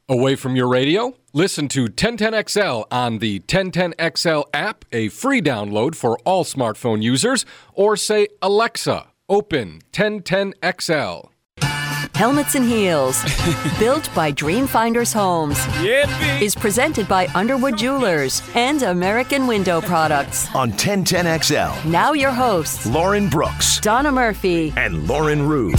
Away from your radio? Listen to 1010XL on the 1010XL app, a free download for all smartphone users, or say, Alexa, open 1010XL. Helmets and Heels, built by Dreamfinders Homes, is presented by Underwood Jewelers and American Window Products. On 1010XL, Now your hosts, Lauren Brooks Donna Murphy and Lauren Rude.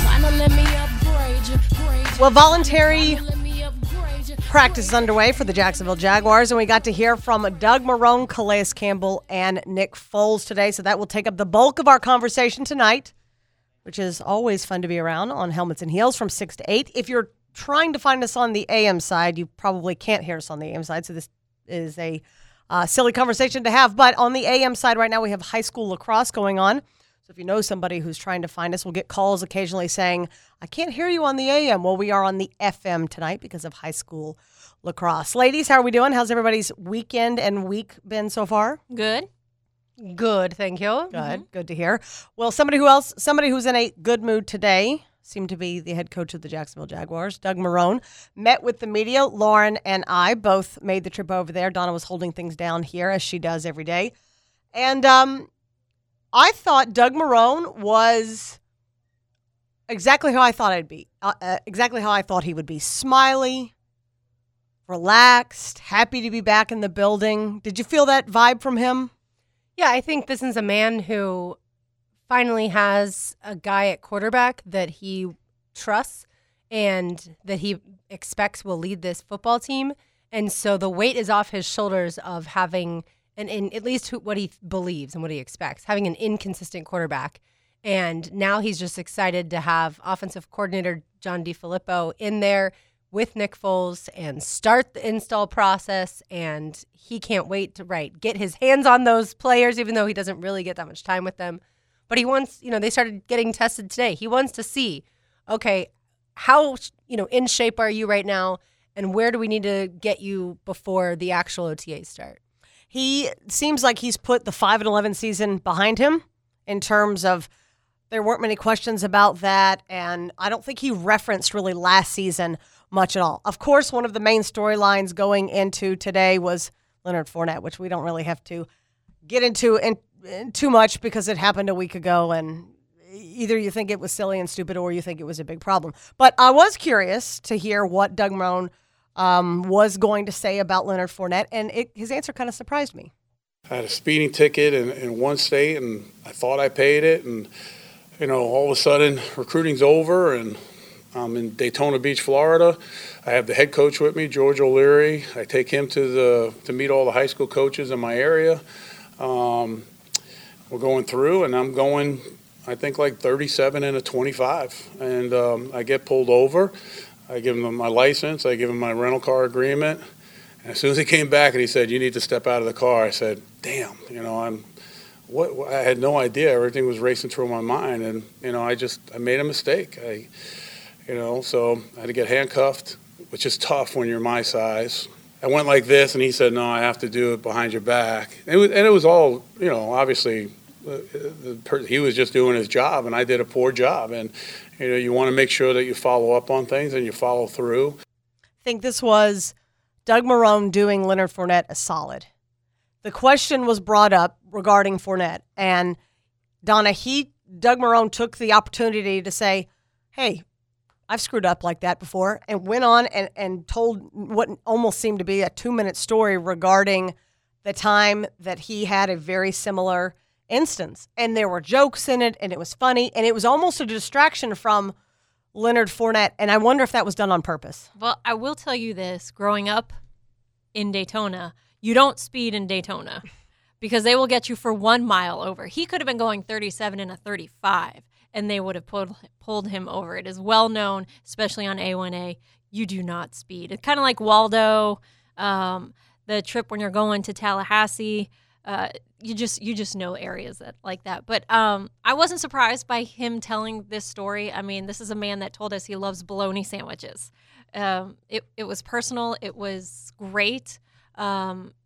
Well, voluntary practice is underway for the Jacksonville Jaguars, and we got to hear from Doug Marrone, Calais Campbell, and Nick Foles today, so that will take up the bulk of our conversation tonight, which is always fun to be around on Helmets and Heels from 6 to 8. If you're trying to find us on the AM side, you probably can't hear us on the AM side, so this is a silly conversation to have. But on the AM side right now, we have high school lacrosse going on. So if you know somebody who's trying to find us, we'll get calls occasionally saying, I can't hear you on the AM. Well, we are on the FM tonight because of high school lacrosse. Ladies, how are we doing? How's everybody's weekend and week been so far? Good. Good, thank you. Good, good to hear. Well, somebody who's in a good mood today seemed to be the head coach of the Jacksonville Jaguars, Doug Marrone, met with the media. Lauren and I both made the trip over there. Donna was holding things down here, as she does every day. And I thought Doug Marrone was exactly how I thought I'd be, exactly how I thought he would be. Smiley, relaxed, happy to be back in the building. Did you feel that vibe from him? Yeah, I think this is a man who finally has a guy at quarterback that he trusts and that he expects will lead this football team. And so the weight is off his shoulders of having at least what he believes and what he expects, having an inconsistent quarterback. And now he's just excited to have offensive coordinator John DeFilippo in there with Nick Foles and start the install process. And he can't wait to get his hands on those players, even though he doesn't really get that much time with them. But he wants, they started getting tested today. He wants to see, okay, how, in shape are you right now? And where do we need to get you before the actual OTAs start? He seems like he's put the 5-11 season behind him in terms of there weren't many questions about that, and I don't think he referenced really last season much at all. Of course, one of the main storylines going into today was Leonard Fournette, which we don't really have to get into in too much because it happened a week ago, and either you think it was silly and stupid or you think it was a big problem. But I was curious to hear what Doug Marrone was going to say about Leonard Fournette, and his answer kind of surprised me. I had a speeding ticket in one state, and I thought I paid it, and all of a sudden recruiting's over, and I'm in Daytona Beach, Florida. I have the head coach with me, George O'Leary. I take him to meet all the high school coaches in my area. We're going through, and I'm going, I think, like 37 and a 25, and I get pulled over. I give him my license. I give him my rental car agreement. And as soon as he came back and he said, "You need to step out of the car," I said, "Damn, I had no idea. Everything was racing through my mind, and I made a mistake. So I had to get handcuffed, which is tough when you're my size. I went like this, and he said, "No, I have to do it behind your back." It was all, obviously, he was just doing his job, and I did a poor job, and. You want to make sure that you follow up on things and you follow through. I think this was Doug Marrone doing Leonard Fournette a solid. The question was brought up regarding Fournette, and Donna, Doug Marrone took the opportunity to say, hey, I've screwed up like that before, and went on and told what almost seemed to be a 2-minute story regarding the time that he had a very similar instance, and there were jokes in it, and it was funny, and it was almost a distraction from Leonard Fournette, and I wonder if that was done on purpose. Well, I will tell you this. Growing up in Daytona, you don't speed in Daytona because they will get you for 1 mile over. He could have been going 37 and a 35, and they would have pulled him over. It is well known, especially on A1A, you do not speed. It's kind of like Waldo, the trip when you're going to Tallahassee. You just know areas like that. But I wasn't surprised by him telling this story. I mean, this is a man that told us he loves bologna sandwiches. It was personal. It was great.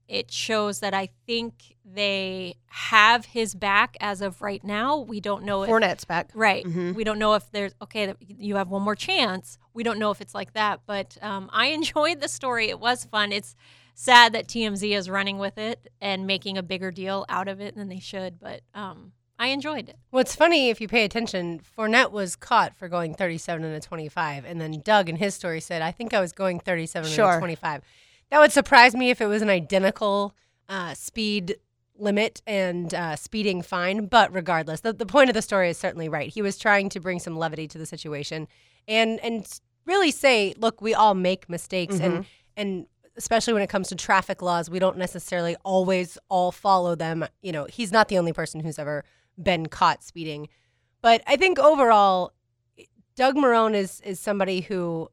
it shows that I think they have his back as of right now. We don't know if Fournette's back. Right. We don't know if there's, you have one more chance. We don't know if it's like that. But I enjoyed the story. It was fun. It's sad that TMZ is running with it and making a bigger deal out of it than they should. But I enjoyed it. What's funny, if you pay attention, Fournette was caught for going 37 and a 25. And then Doug in his story said, I think I was going 37 and a 25. That would surprise me if it was an identical speed limit and speeding fine. But regardless, the point of the story is certainly right. He was trying to bring some levity to the situation and really say, look, we all make mistakes. And especially when it comes to traffic laws, we don't necessarily always all follow them. You know, he's not the only person who's ever been caught speeding. But I think overall, Doug Marrone is somebody who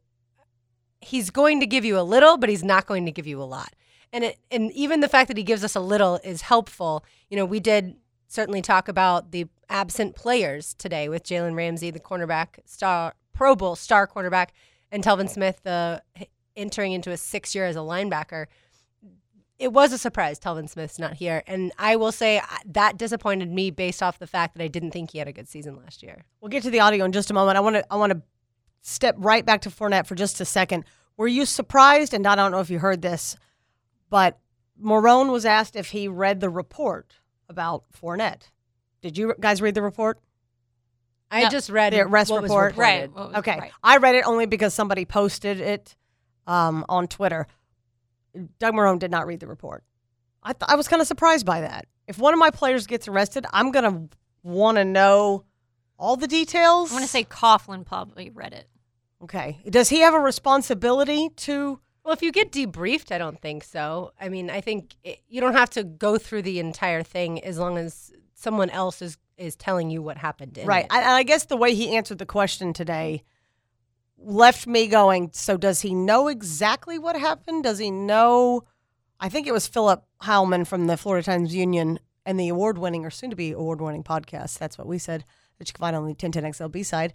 he's going to give you a little, but he's not going to give you a lot. And even the fact that he gives us a little is helpful. You know, we did certainly talk about the absent players today with Jalen Ramsey, the cornerback, Pro Bowl star cornerback, and Telvin Smith entering into his 6th year as a linebacker. It was a surprise Telvin Smith's not here. And I will say that disappointed me based off the fact that I didn't think he had a good season last year. We'll get to the audio in just a moment. I want to step right back to Fournette for just a second. Were you surprised, and I don't know if you heard this, but Marrone was asked if he read the report about Fournette. Did you guys read the report? I just read the arrest what report. Was reported. Right. Okay. Right. I read it only because somebody posted it on Twitter. Doug Marrone did not read the report. I was kind of surprised by that. If one of my players gets arrested, I'm going to want to know all the details. I want to say Coughlin probably read it. Okay. Does he have a responsibility to? Well, if you get debriefed, I don't think so. I mean, I think you don't have to go through the entire thing as long as someone else is telling you what happened in right. it. I guess the way he answered the question today left me going, so does he know exactly what happened? Does he know? I think it was Philip Heilman from the Florida Times Union and the award-winning or soon-to-be award-winning podcast, that's what we said, that you can find on the 1010XL B-side,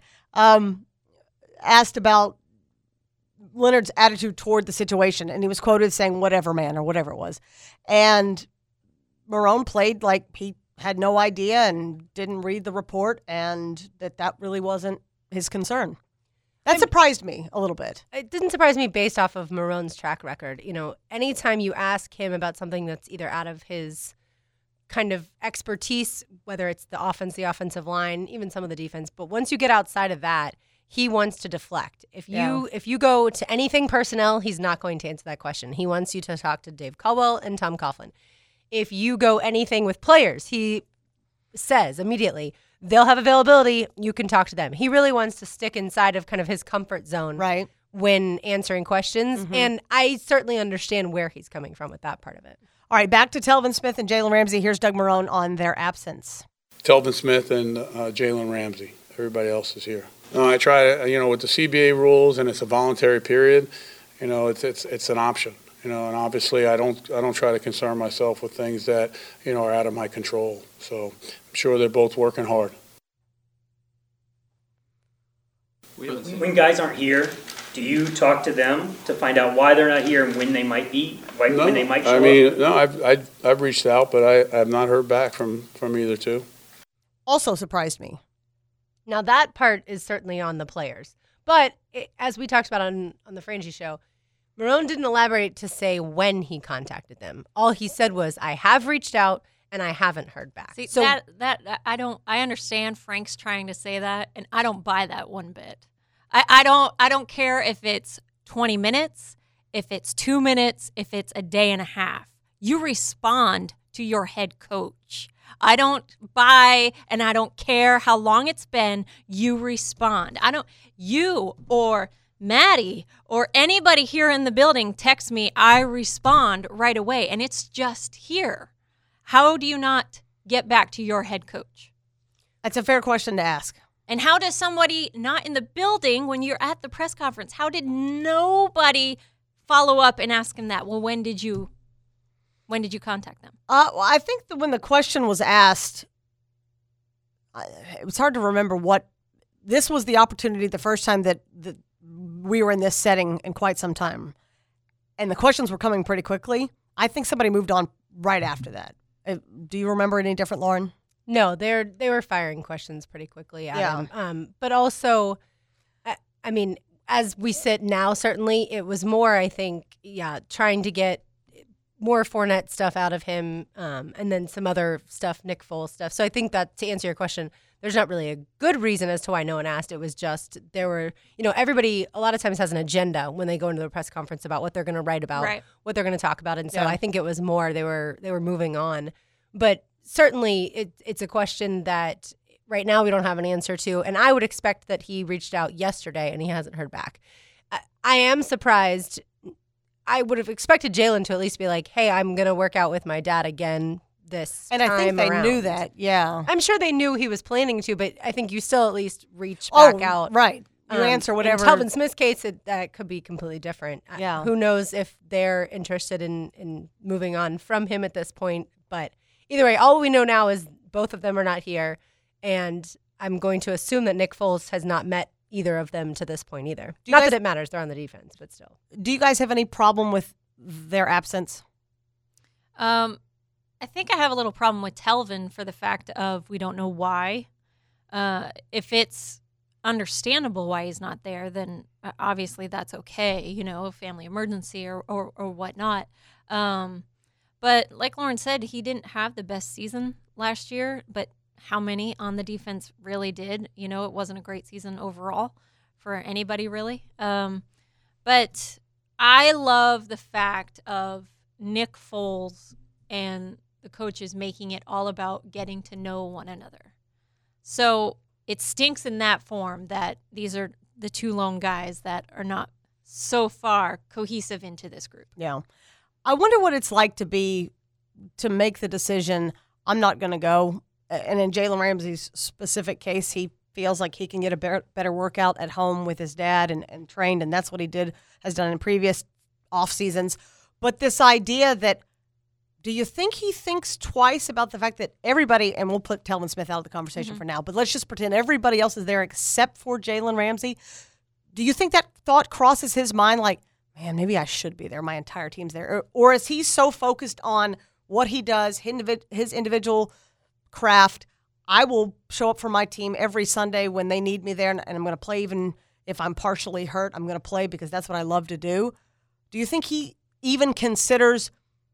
asked about Leonard's attitude toward the situation, and he was quoted saying, whatever, man, or whatever it was. And Marrone played like he had no idea and didn't read the report, and that really wasn't his concern. That surprised me a little bit. It didn't surprise me based off of Marrone's track record. You know, anytime you ask him about something that's either out of his kind of expertise, whether it's the offense, the offensive line, even some of the defense, but once you get outside of that, he wants to deflect. If you go to anything personnel, he's not going to answer that question. He wants you to talk to Dave Caldwell and Tom Coughlin. If you go anything with players, he says immediately, they'll have availability, you can talk to them. He really wants to stick inside of kind of his comfort zone right when answering questions. And I certainly understand where he's coming from with that part of it. All right, back to Telvin Smith and Jalen Ramsey. Here's Doug Marrone on their absence. Telvin Smith and Jalen Ramsey. Everybody else is here. I try to, with the CBA rules, and it's a voluntary period, it's an option. And obviously I don't try to concern myself with things that, are out of my control. So I'm sure they're both working hard. When guys aren't here, do you talk to them to find out why they're not here and when they might be, when they might show up? No, I've reached out, but I have not heard back from either two. Also surprised me. Now that part is certainly on the players. But as we talked about on the Frangie show, Marrone didn't elaborate to say when he contacted them. All he said was, I have reached out and I haven't heard back. See, I understand Frank's trying to say that, and I don't buy that one bit. I don't care if it's 20 minutes, if it's 2 minutes, if it's a day and a half. You respond to your head coach. I don't buy and I don't care how long it's been. You respond. You or Maddie or anybody here in the building text me, I respond right away, and it's just here. How do you not get back to your head coach? That's a fair question to ask. And how does somebody not in the building when you're at the press conference, how did nobody follow up and ask him that? Well, when did you contact them? Well, I think that when the question was asked, it was hard to remember this was the opportunity the first time that we were in this setting in quite some time. And the questions were coming pretty quickly. I think somebody moved on right after that. Do you remember any different, Lauren? No, they were firing questions pretty quickly at him. But also, I mean, as we sit now, certainly it was more, I think, trying to get more Fournette stuff out of him, and then some other stuff, Nick Foles stuff. So I think that, to answer your question, there's not really a good reason as to why no one asked. It was just there were, everybody a lot of times has an agenda when they go into the press conference about what they're going to write about, what they're going to talk about. And so I think it was more they were moving on. But certainly it's a question that right now we don't have an answer to. And I would expect that he reached out yesterday and he hasn't heard back. I am surprised. I would have expected Jalen to at least be like, hey, I'm going to work out with my dad again this time. And I think they knew that, I'm sure they knew he was planning to, but I think you still at least reach back out. Right. You answer whatever. In Telvin Smith's case, that could be completely different. Yeah. Who knows if they're interested in moving on from him at this point. But either way, all we know now is both of them are not here. And I'm going to assume that Nick Foles has not met either of them to this point either. Not that it matters. They're on the defense, but still. Do you guys have any problem with their absence? I think I have a little problem with Telvin for the fact of we don't know why. If it's understandable why he's not there, then obviously that's okay, a family emergency or whatnot. But like Lauren said, he didn't have the best season last year, but how many on the defense really did? It wasn't a great season overall for anybody really. But I love the fact of Nick Foles and the coaches making it all about getting to know one another. So it stinks in that form that these are the two lone guys that are not so far cohesive into this group. Yeah. I wonder what it's like to make the decision, I'm not going to go. And in Jalen Ramsey's specific case, he feels like he can get a better workout at home with his dad and trained, and that's what he has done in previous off seasons. But this idea that, do you think he thinks twice about the fact that everybody, and we'll put Telvin Smith out of the conversation for now, but let's just pretend everybody else is there except for Jalen Ramsey. Do you think that thought crosses his mind like, man, maybe I should be there, my entire team's there? Or is he so focused on what he does, his individual craft, I will show up for my team every Sunday when they need me there, and I'm going to play even if I'm partially hurt. I'm going to play because that's what I love to do. Do you think he even considers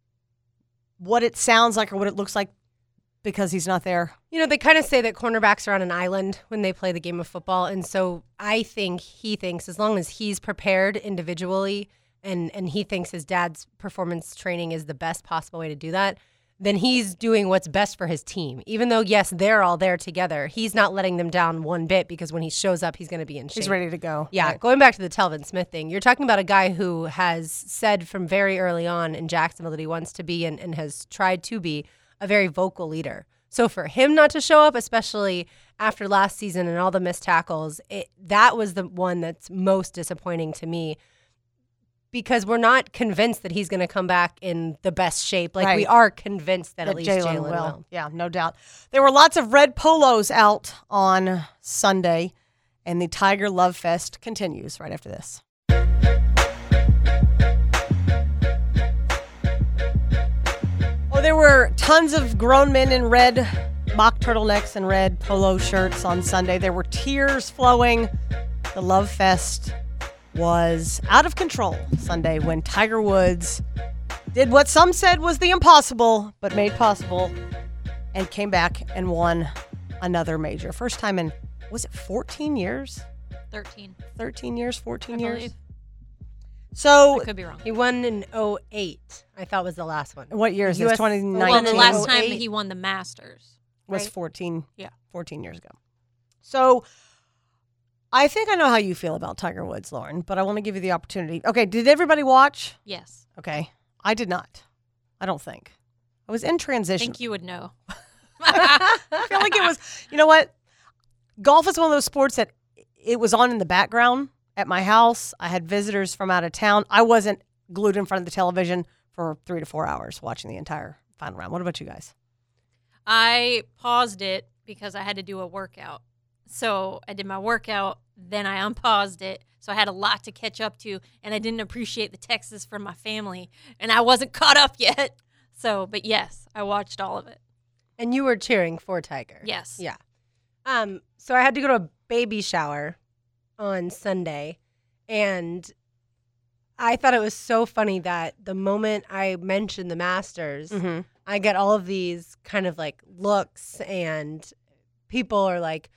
what it sounds like or what it looks like because he's not there? They kind of say that cornerbacks are on an island when they play the game of football, and so I think he thinks as long as he's prepared individually and he thinks his dad's performance training is the best possible way to do that, then he's doing what's best for his team. Even though, yes, they're all there together, he's not letting them down one bit because when he shows up, he's going to be in shape. He's ready to go. Yeah, right. Going back to the Telvin Smith thing, you're talking about a guy who has said from very early on in Jacksonville that he wants to be and has tried to be a very vocal leader. So for him not to show up, especially after last season and all the missed tackles, that was the one that's most disappointing to me, because we're not convinced that he's going to come back in the best shape. Like, we are convinced that at least Jalen will. Yeah, no doubt. There were lots of red polos out on Sunday, and the Tiger Love Fest continues right after this. Oh, there were tons of grown men in red mock turtlenecks and red polo shirts on Sunday. There were tears flowing. The Love Fest was out of control Sunday when Tiger Woods did what some said was the impossible, but made possible, and came back and won another major. First time in, was it 14 years? 13 years, 14 years? Believe. So I could be wrong. He won in 2008, I thought was the last one. What year is this? 2019? Well, the last time that he won the Masters was right? 14 years ago. So I think I know how you feel about Tiger Woods, Lauren, but I want to give you the opportunity. Okay, did everybody watch? Yes. Okay. I did not. I don't think. I was in transition. I think you would know. I feel like it was, you know what? Golf is one of those sports that it was on in the background at my house. I had visitors from out of town. I wasn't glued in front of the television for 3 to 4 hours watching the entire final round. What about you guys? I paused it because I had to do a workout. So I did my workout, then I unpaused it. So I had a lot to catch up to, and I didn't appreciate the texts from my family, and I wasn't caught up yet. So, but yes, I watched all of it. And you were cheering for Tiger. Yes. Yeah. So I had to go to a baby shower on Sunday, and I thought it was so funny that the moment I mentioned the Masters, I get all of these kind of like looks, and people are like,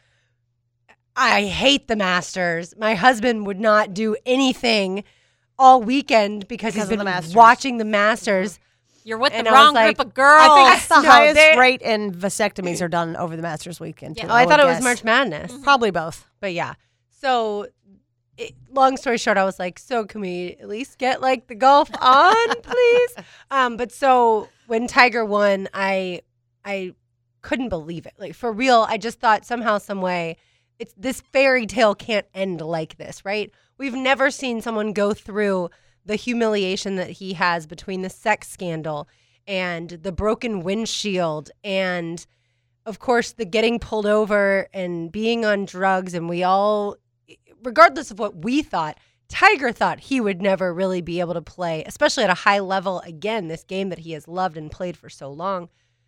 I hate the Masters. My husband would not do anything all weekend because he's been watching the Masters. You're with the wrong group of girls. I think it's the highest rate in vasectomies are done over the Masters weekend. Yeah. I thought it was March Madness. Probably both. But yeah. So, long story short, I was like, so can we at least get like the golf on, please? But so when Tiger won, I couldn't believe it. Like, for real, I just thought somehow, some way, this fairy tale can't end like this, right? We've never seen someone go through the humiliation that he has between the sex scandal and the broken windshield and, of course, the getting pulled over and being on drugs. And we all, regardless of what we thought, Tiger thought he would never really be able to play, especially at a high level, again, this game that he has loved and played for so long.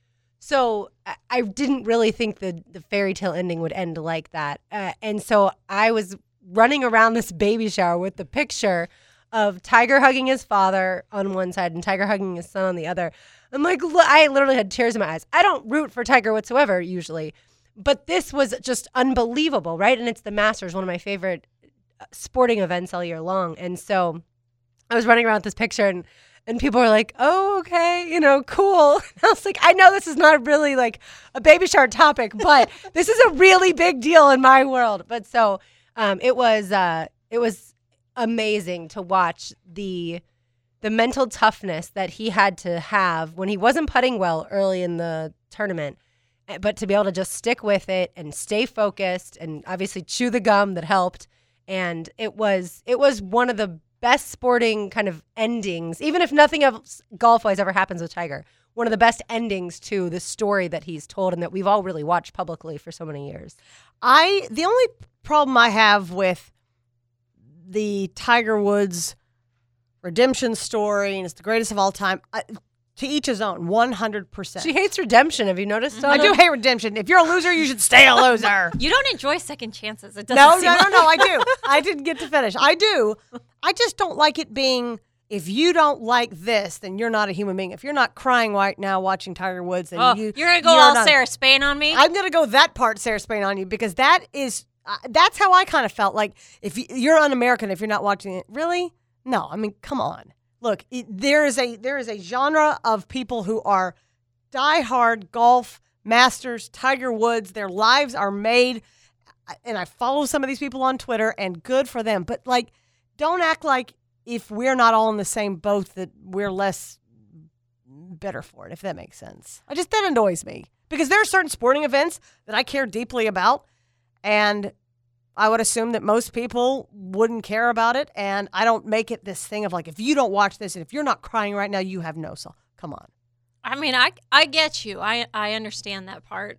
So I didn't really think the fairy tale ending would end like that. And so I was running around this baby shower with the picture of Tiger hugging his father on one side and Tiger hugging his son on the other. I'm like, I literally had tears in my eyes. I don't root for Tiger whatsoever usually, but this was just unbelievable, right? And it's the Masters, one of my favorite sporting events all year long. And so I was running around with this picture and people were like, oh, okay, cool. And I was like, I know this is not really like a baby shower topic, but this is a really big deal in my world. But so it was amazing to watch the mental toughness that he had to have when he wasn't putting well early in the tournament, but to be able to just stick with it and stay focused and obviously chew the gum that helped. And it was one of the best sporting kind of endings, even if nothing else golf-wise ever happens with Tiger, one of the best endings to the story that he's told and that we've all really watched publicly for so many years. The only problem I have with the Tiger Woods redemption story, and it's the greatest of all time, to each his own, 100%. She hates redemption. Have you noticed? I do hate redemption. If you're a loser, you should stay a loser. You don't enjoy second chances. It No, doesn't no, I do. I didn't get to finish. I do. I just don't like it being, if you don't like this, then you're not a human being. If you're not crying right now watching Tiger Woods, then you're going to go all Sarah Spain on me? I'm going to go that part Sarah Spain on you because that's how I kind of felt. Like, if you're un-American if you're not watching it. Really? No, I mean, come on. Look, there is a genre of people who are diehard golf masters, Tiger Woods. Their lives are made, and I follow some of these people on Twitter, and good for them. But, like, don't act like if we're not all in the same boat that we're less better for it, if that makes sense. That annoys me. Because there are certain sporting events that I care deeply about, and I would assume that most people wouldn't care about it, and I don't make it this thing of like, if you don't watch this and if you're not crying right now, you have no soul. Come on. I mean, I get you. I understand that part.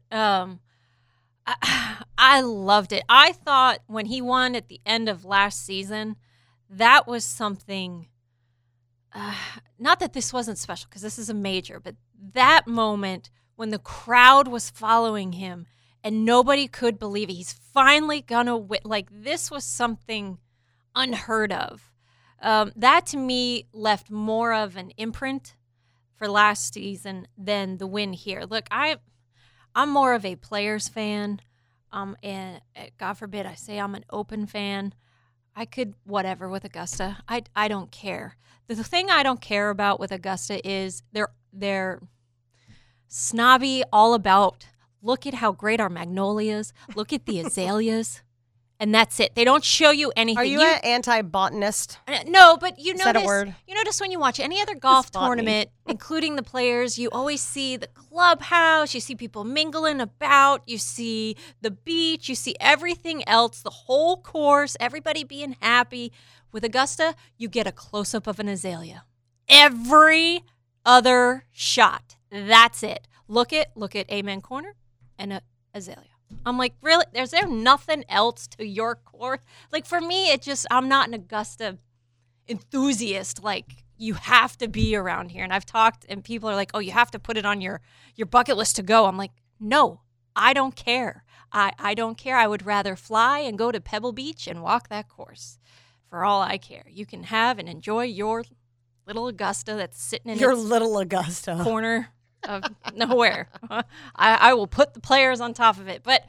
I loved it. I thought when he won at the end of last season, that was something, not that this wasn't special because this is a major, but that moment when the crowd was following him and nobody could believe it. He's finally gonna win. Like, this was something unheard of. That to me left more of an imprint for last season than the win here. Look, I'm more of a players fan, and God forbid I say I'm an Open fan. I could whatever with Augusta. I don't care. The thing I don't care about with Augusta is they're snobby all about. Look at how great our magnolias. Look at the azaleas. And that's it. They don't show you anything. Are you an anti-botanist? No, but you Is notice, that a word? You notice when you watch any other golf tournament, including the players, you always see the clubhouse, you see people mingling about, you see the beach, you see everything else, the whole course, everybody being happy. With Augusta, you get a close-up of an azalea. Every other shot. That's it. Look at Amen Corner and a azalea. I'm like, really? Is there nothing else to your course? Like, for me, I'm not an Augusta enthusiast. Like, you have to be around here. And I've talked, and people are like, oh, you have to put it on your bucket list to go. I'm like, no, I don't care. I don't care. I would rather fly and go to Pebble Beach and walk that course for all I care. You can have and enjoy your little Augusta that's sitting in Your its little Augusta. corner of nowhere. I will put the players on top of it. But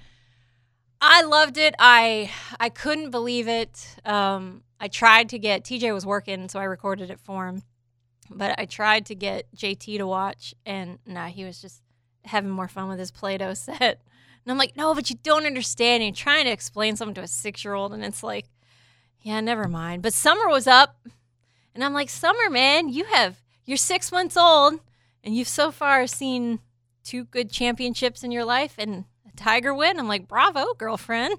I loved it. I couldn't believe it. I tried to get, TJ was working, so I recorded it for him. But I tried to get JT to watch, and he was just having more fun with his Play-Doh set. And I'm like, no, but you don't understand. And you're trying to explain something to a 6-year-old, and it's like, yeah, never mind. But Summer was up, and I'm like, Summer, man, you're 6 months old, and you've so far seen 2 good championships in your life and a Tiger win. I'm like, bravo, girlfriend.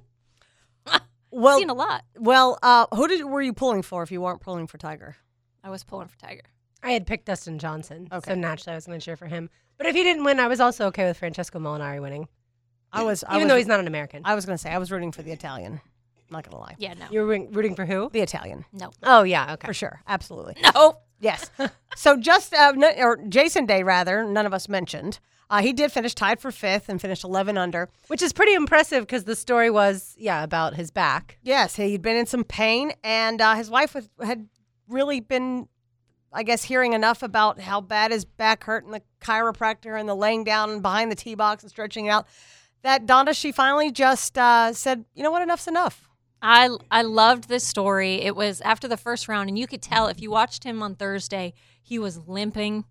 Well, seen a lot. Well, who were you pulling for if you weren't pulling for Tiger? I was pulling for Tiger. I had picked Dustin Johnson, Okay. so naturally I was going to cheer for him. But if he didn't win, I was also okay with Francesco Molinari winning. Even though he's not an American. I was going to say I was rooting for the Italian. I'm not going to lie. Yeah, no. You were rooting for who? The Italian. No. Oh, yeah, okay. For sure. Absolutely. No. Yes. So just, or Jason Day, rather, none of us mentioned. He did finish tied for 5th and finished 11 under. Which is pretty impressive because the story was, about his back. Yes, he'd been in some pain, and his wife had really been, I guess, hearing enough about how bad his back hurt and the chiropractor and the laying down behind the tee box and stretching out, that Donda, she finally just said, you know what, enough's enough. I loved this story. It was after the first round, and you could tell if you watched him on Thursday, he was limping.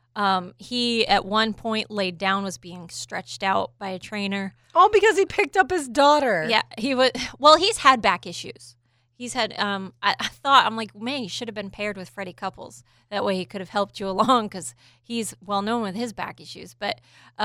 He, at one point, laid down, was being stretched out by a trainer. All because he picked up his daughter. Yeah, he was. Well, he's had back issues. He's had, I'm like, man, he should have been paired with Freddie Couples. That way he could have helped you along because he's well known with his back issues. But,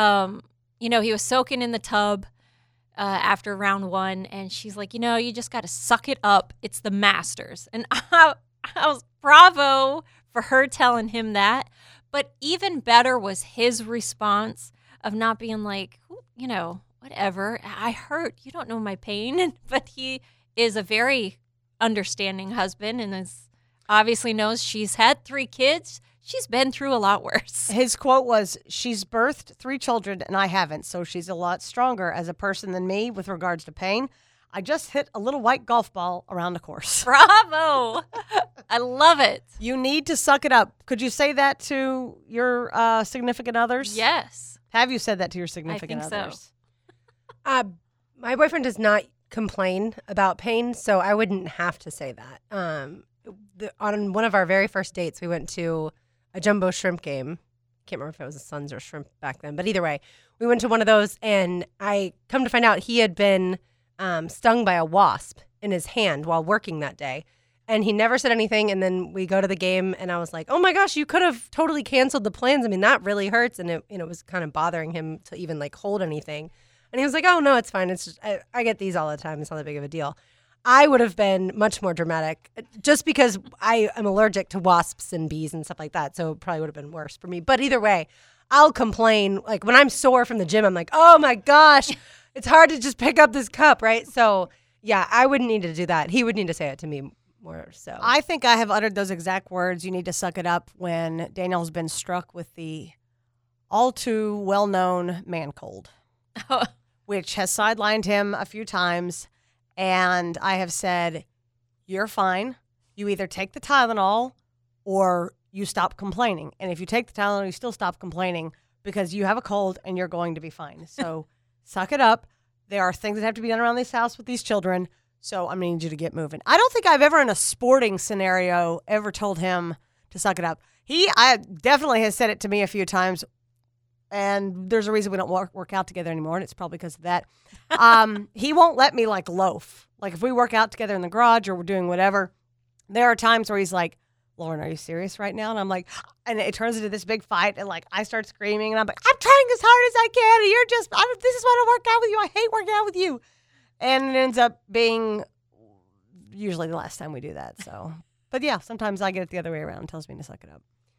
he was soaking in the tub after round 1, and she's like, you just got to suck it up. It's the Masters. And I was bravo for her telling him that. But even better was his response of not being like, whatever. I hurt. You don't know my pain. But he is a very understanding husband and obviously knows she's had 3 kids. She's been through a lot worse. His quote was, she's birthed 3 children and I haven't, so she's a lot stronger as a person than me with regards to pain. I just hit a little white golf ball around the course. Bravo. I love it. You need to suck it up. Could you say that to your significant others? Yes. Have you said that to your significant I think others? So. My boyfriend does not complain about pain, so I wouldn't have to say that. On one of our very first dates, we went to a jumbo shrimp game. Can't remember if it was a Suns or shrimp back then, but either way, we went to one of those, and I come to find out he had been stung by a wasp in his hand while working that day. And he never said anything. And then we go to the game, and I was like, oh my gosh, you could have totally canceled the plans. I mean, that really hurts. And it was kind of bothering him to even hold anything. And he was like, oh no, it's fine. It's just, I get these all the time. It's not that big of a deal. I would have been much more dramatic just because I am allergic to wasps and bees and stuff like that. So it probably would have been worse for me. But either way, I'll complain. Like when I'm sore from the gym, I'm like, oh my gosh, it's hard to just pick up this cup, right? So yeah, I wouldn't need to do that. He would need to say it to me more so. I think I have uttered those exact words. You need to suck it up when Daniel's been struck with the all too well-known man cold, which has sidelined him a few times. And I have said, you're fine. You either take the Tylenol or you stop complaining. And if you take the Tylenol, you still stop complaining because you have a cold and you're going to be fine. So suck it up. There are things that have to be done around this house with these children. So I'm going to need you to get moving. I don't think I've ever in a sporting scenario ever told him to suck it up. I definitely has said it to me a few times. And there's a reason we don't work out together anymore, and it's probably because of that. He won't let me loaf. Like if we work out together in the garage or we're doing whatever, there are times where he's like, Lauren, are you serious right now? And I'm like, and it turns into this big fight, and I start screaming, and I'm like, I'm trying as hard as I can, and you're just, this is why I don't work out with you. I hate working out with you. And it ends up being usually the last time we do that. So, but yeah, sometimes I get it the other way around and tells me to suck it up.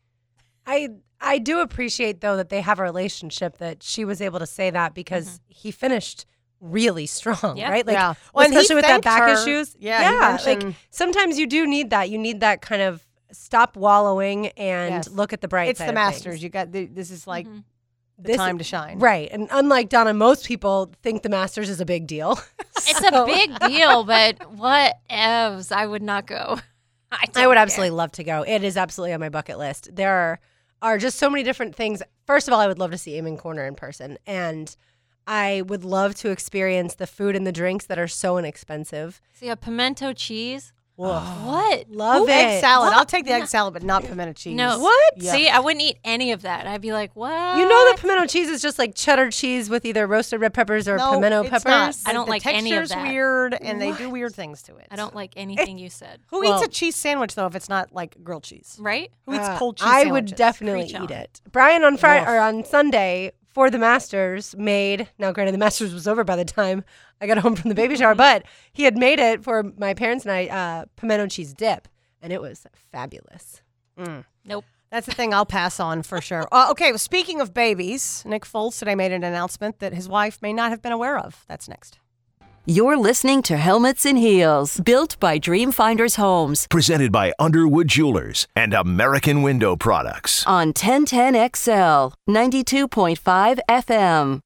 I do appreciate, though, that they have a relationship, that she was able to say that because he finished really strong, Yeah. right? Like, Yeah. well, And he especially with that thanked back her. issues. Yeah, he like mentioned- sometimes you do need that. You need that kind of stop wallowing and Yes. look at the bright It's side the of Masters. things. You got this is like the This- time to shine. Right. And unlike Donna, most people think the Masters is a big deal. It's a big deal, but whatevs. I would not go. I would absolutely love to go. It is absolutely on my bucket list. There are just so many different things. First of all, I would love to see Amen Corner in person. And I would love to experience the food and the drinks that are so inexpensive. See a pimento cheese. Woof. What? Love Egg it. salad. I'll take the egg salad, but not pimento cheese. No. What? Yeah. See, I wouldn't eat any of that. I'd be like, what? You know that pimento cheese is just like cheddar cheese with either roasted red peppers or No, pimento it's peppers. not. I don't The like any of texture's that. weird, and they do weird things to it. I don't like anything you said. Who Well- eats a cheese sandwich though if it's not like grilled cheese? Right? Who eats cold cheese I sandwiches? would definitely Preach eat on. it. Brian on Friday Woof. or on Sunday for the Masters made. Now, granted, the Masters was over by the time I got home from the baby shower, but he had made it for my parents and I pimento cheese dip, and it was fabulous. Nope. That's the thing I'll pass on for sure. Okay, well, speaking of babies, Nick Foles today made an announcement that his wife may not have been aware of. That's next. You're listening to Helmets and Heels, built by Dreamfinders Homes Presented by Underwood Jewelers and American Window Products. on 1010XL, 92.5 FM.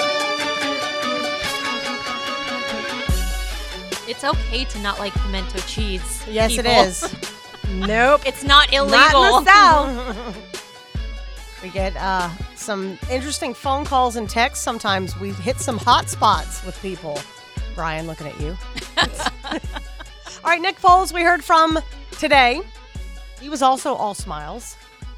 It's okay to not like pimento cheese. Yes, people. it is. Nope. It's not illegal. Not in the South. We get some interesting phone calls and texts. Sometimes we hit some hot spots with people. Brian, looking at you. All right, Nick Foles, we heard from today. He was also all smiles.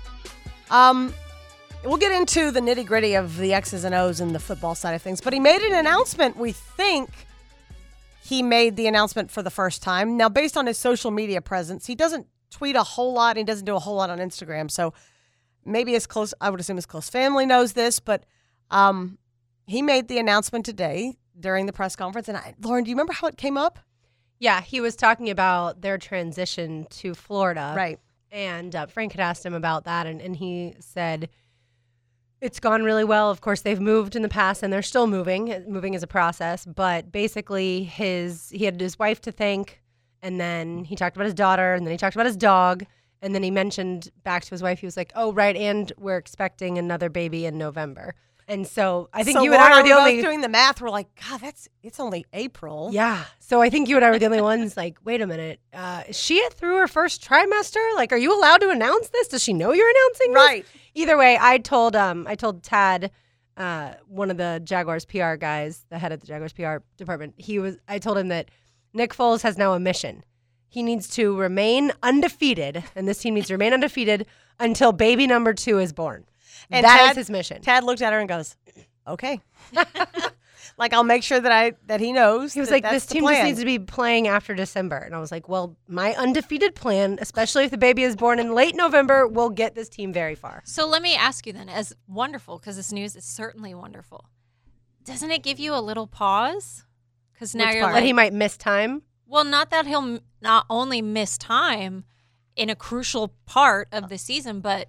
We'll get into the nitty gritty of the X's and O's and the football side of things, but he made an announcement. We think he made the announcement for the first time. Now, based on his social media presence, he doesn't tweet a whole lot. He doesn't do a whole lot on Instagram. So maybe I would assume his close family knows this, but he made the announcement today during the press conference. And Lauren, do you remember how it came up? Yeah, he was talking about their transition to Florida. Right. And Frank had asked him about that, and he said it's gone really well. Of course, they've moved in the past, and they're still moving. Moving is a process. But basically, he had his wife to thank, and then he talked about his daughter, and then he talked about his dog, and then he mentioned back to his wife, he was like, oh, right, and we're expecting another baby in November. And so I think so you and I Lauren, were the we're only both doing the math. We're like, God, it's only April. Yeah. So I think you and I were the only ones like, wait a minute. Is she through her first trimester? Like, are you allowed to announce this? Does she know you're announcing this? Right. Either way, I told Tad, one of the Jaguars PR guys, the head of the Jaguars PR department, I told him that Nick Foles has now a mission. He needs to remain undefeated, and this team needs to remain undefeated until baby number 2 is born. And That is his mission. Tad looked at her and goes, okay. Like, I'll make sure that he knows. He was that like, that's this the team just plan. needs to be playing after December. And I was like, well, my undefeated plan, especially if the baby is born in late November, will get this team very far. So let me ask you then, as wonderful, because this news is certainly wonderful, doesn't it give you a little pause? Because now Which you're part? That like, he might miss time. well, not that he'll not only miss time in a crucial part of the season, but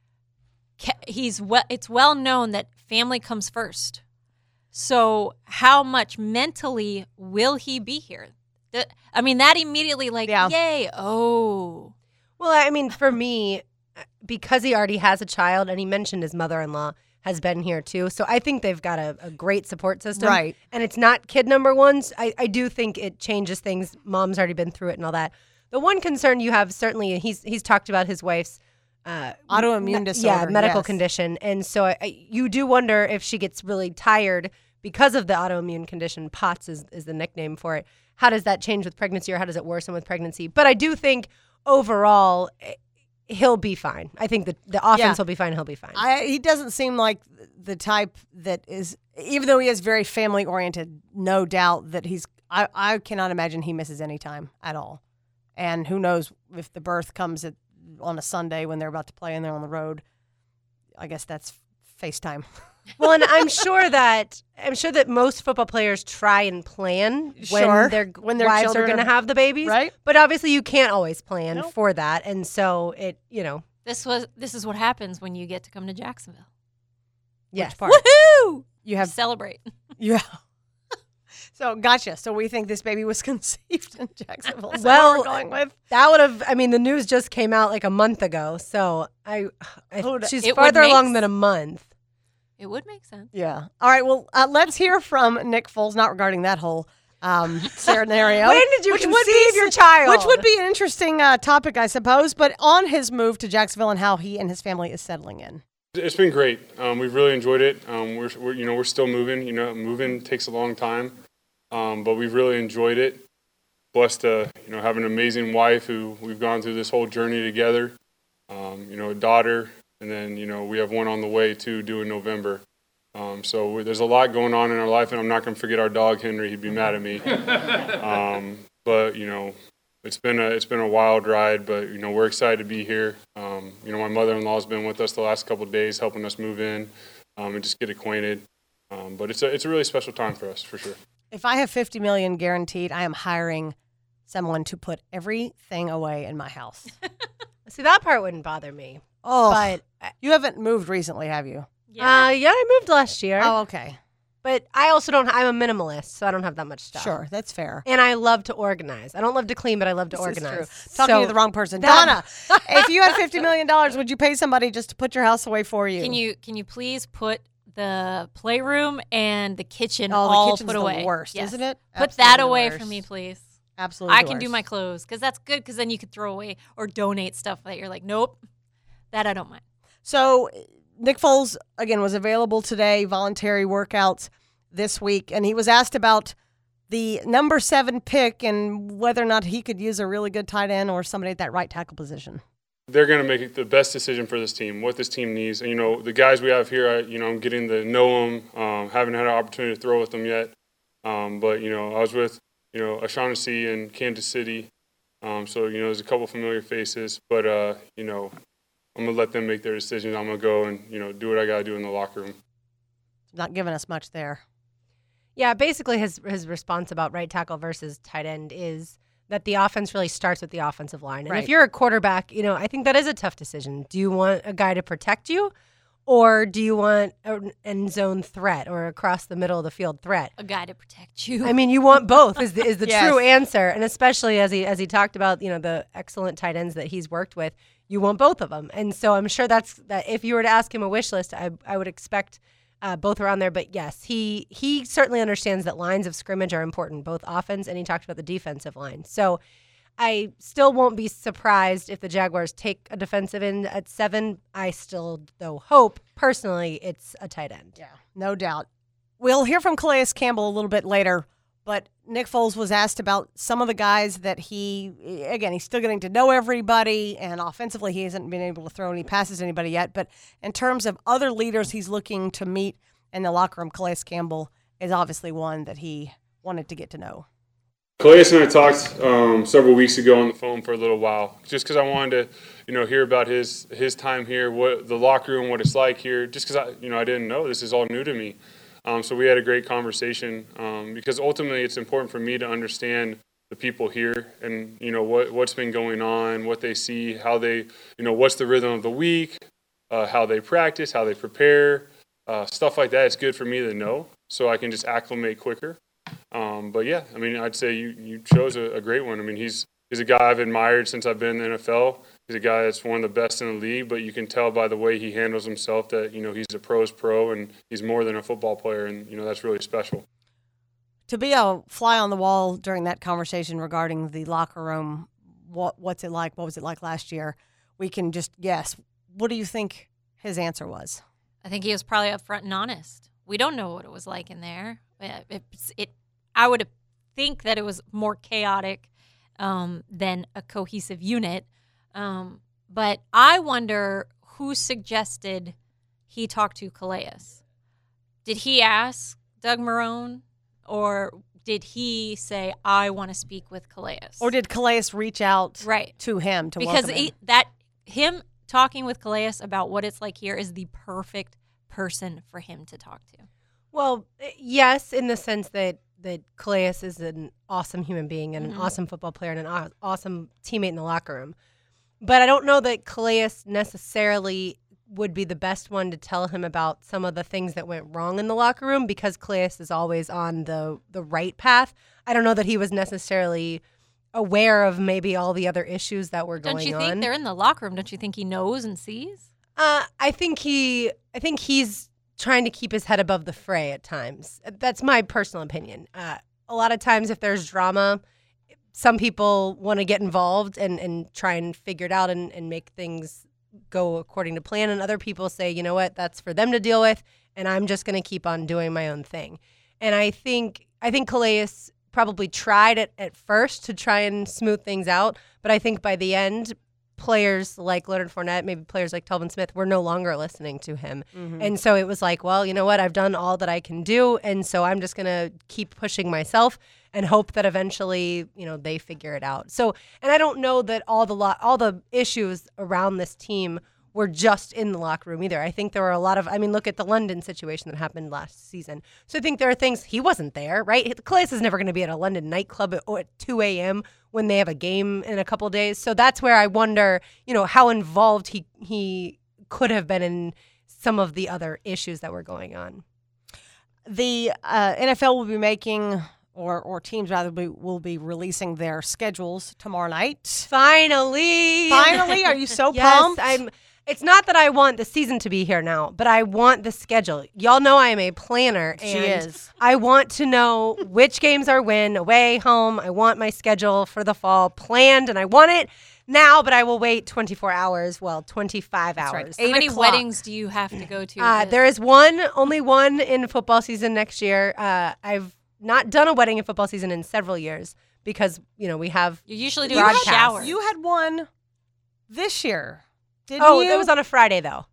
it's well known that family comes first. So how much mentally will he be here? That immediately Yeah. yay, oh. Well, I mean, for me, because he already has a child, and he mentioned his mother-in-law has been here too, so I think they've got a great support system. Right. And it's not kid number one. So I do think it changes things. Mom's already been through it and all that. The one concern you have, certainly, he's talked about his wife's Autoimmune disorder. Yeah, medical yes. condition. And so you do wonder if she gets really tired because of the autoimmune condition. POTS is the nickname for it. How does that change with pregnancy, or how does it worsen with pregnancy? But I do think overall he'll be fine. I think the offense will be fine. He'll be fine. He doesn't seem like the type that is, even though he is very family oriented, no doubt that I cannot imagine he misses any time at all. And who knows if the birth comes on a Sunday when they're about to play and they're on the road. I guess that's FaceTime. Well, and I'm sure that most football players try and plan Sure. when their wives are children going to are- have the babies, right? But obviously, you can't always plan Nope. for that, and so This is what happens when you get to come to Jacksonville. yes. Part. Woohoo! You have Celebrate. yeah. So, gotcha. So we think this baby was conceived in Jacksonville. Is that Well, what we're going with? That would have. I mean, the news just came out like a month ago, so she's It would farther make along than a month. It would make sense. Yeah. All right. Well, let's hear from Nick Foles, not regarding that whole scenario. When did you would conceive your child? Which would be an interesting topic, I suppose, but on his move to Jacksonville and how he and his family is settling in. It's been great. We've really enjoyed it. We're still moving. Moving takes a long time, but we've really enjoyed it. Blessed to have an amazing wife who we've gone through this whole journey together. A daughter, and then we have one on the way too, due in November. So there's a lot going on in our life, and I'm not going to forget our dog Henry. He'd be mad at me. But it's been a wild ride, but we're excited to be here. My mother-in-law's been with us the last couple of days, helping us move in and just get acquainted. But it's a really special time for us, for sure. If I have $50 million guaranteed, I am hiring someone to put everything away in my house. See, that part wouldn't bother me. Oh, But you haven't moved recently, have you? yeah, I moved last year. Oh, okay. But I also don't. I'm a minimalist, so I don't have that much stuff. Sure, that's fair. And I love to organize. I don't love to clean, but I love to This is organize. true. Talking to the wrong person. Donna, if you had $50 million, would you pay somebody just to put your house away for you? Can you please put the playroom and the kitchen the all kitchen's put the away? worst, Yes. isn't it? Put Absolutely that the away worst. for me, please. Absolutely. I the can do worst. my clothes because that's good because then you could throw away or donate stuff that you're like, nope, that I don't mind. So Nick Foles, again, was available today, voluntary workouts this week, and he was asked about the number 7 pick and whether or not he could use a really good tight end or somebody at that right tackle position. They're going to make the best decision for this team, what this team needs. And, the guys we have here, I'm getting to know them, haven't had an opportunity to throw with them yet. But, I was with, O'Shaughnessy in Kansas City. So, there's a couple familiar faces. But, I'm going to let them make their decisions. I'm going to go and, do what I got to do in the locker room. Not giving us much there. Yeah, basically his response about right tackle versus tight end is that the offense really starts with the offensive line. And Right. if you're a quarterback, I think that is a tough decision. Do you want a guy to protect you, or do you want an end zone threat or across the middle of the field threat? A guy to protect you. I mean, you want both is the Yes. true answer. And especially as he talked about, the excellent tight ends that he's worked with, you want both of them. And so I'm sure that if you were to ask him a wish list, I would expect both around there. But yes, he certainly understands that lines of scrimmage are important, both offense, and he talked about the defensive line. So I still won't be surprised if the Jaguars take a defensive end at 7. I still, though, hope personally it's a tight end. Yeah, no doubt. We'll hear from Calais Campbell a little bit later, but Nick Foles was asked about some of the guys that he's still getting to know everybody, and offensively he hasn't been able to throw any passes to anybody yet. But in terms of other leaders he's looking to meet in the locker room, Calais Campbell is obviously one that he wanted to get to know. Calais and I talked several weeks ago on the phone for a little while, just because I wanted to, hear about his time here, what the locker room, what it's like here, just because I didn't know. This is all new to me. So we had a great conversation because ultimately it's important for me to understand the people here and, what's been going on, what they see, how they, what's the rhythm of the week, how they practice, how they prepare, stuff like that. It's good for me to know so I can just acclimate quicker. But yeah, I'd say you chose a great one. He's a guy I've admired since I've been in the NFL. He's a guy that's one of the best in the league, but you can tell by the way he handles himself that, he's a pro's pro and he's more than a football player, and, that's really special. To be a fly on the wall during that conversation regarding the locker room, what's it like? What was it like last year? We can just guess. What do you think his answer was? I think he was probably upfront and honest. We don't know what it was like in there. I would think that it was more chaotic than a cohesive unit. But I wonder who suggested he talked to Calais. Did he ask Doug Marrone, or did he say, I want to speak with Calais? Or did Calais reach out right. to him to because welcome him? him talking with Calais about what it's like here is the perfect person for him to talk to. Well, yes, in the sense that Calais is an awesome human being and an awesome football player and an awesome teammate in the locker room. But I don't know that Calais necessarily would be the best one to tell him about some of the things that went wrong in the locker room, because Calais is always on the right path. I don't know that he was necessarily aware of maybe all the other issues that were going on. Don't you think they're in the locker room? Don't you think he knows and sees? I think he's trying to keep his head above the fray at times. That's my personal opinion. A lot of times if there's drama, some people want to get involved and try and figure it out and make things go according to plan. And other people say, you know what, that's for them to deal with, and I'm just going to keep on doing my own thing. And I think Calais probably tried at first to try and smooth things out, but I think by the end, players like Leonard Fournette, maybe players like Telvin Smith, were no longer listening to him. Mm-hmm. And so it was like, well, you know what? I've done all that I can do. And so I'm just going to keep pushing myself and hope that eventually, they figure it out. So, and I don't know that all the issues around this team were just in the locker room either. I think there were a lot of, look at the London situation that happened last season. So I think there are things, he wasn't there, right? Calais is never going to be at a London nightclub at 2 a.m. when they have a game in a couple of days. So that's where I wonder, how involved he could have been in some of the other issues that were going on. The NFL will be making, or teams rather, will be releasing their schedules tomorrow night. Finally, are you so pumped? It's not that I want the season to be here now, but I want the schedule. Y'all know I am a planner. She is. I want to know which games are when, away, home. I want my schedule for the fall planned, and I want it now, but I will wait 24 hours, 25 hours. Right. How many weddings do you have to go to? There is only one in football season next year. I've not done a wedding in football season in several years because, we have You usually do broadcasts. a shower. You had one this year. Did you? It was on a Friday though.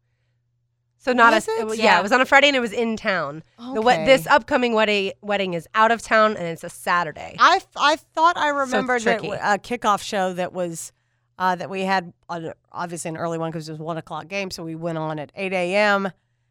So not was it was on a Friday and it was in town. Okay. This upcoming wedding is out of town and it's a Saturday. I thought I remembered tricky. that a kickoff show that was that we had obviously an early one because it was 1 o'clock game, so we went on at 8 a.m.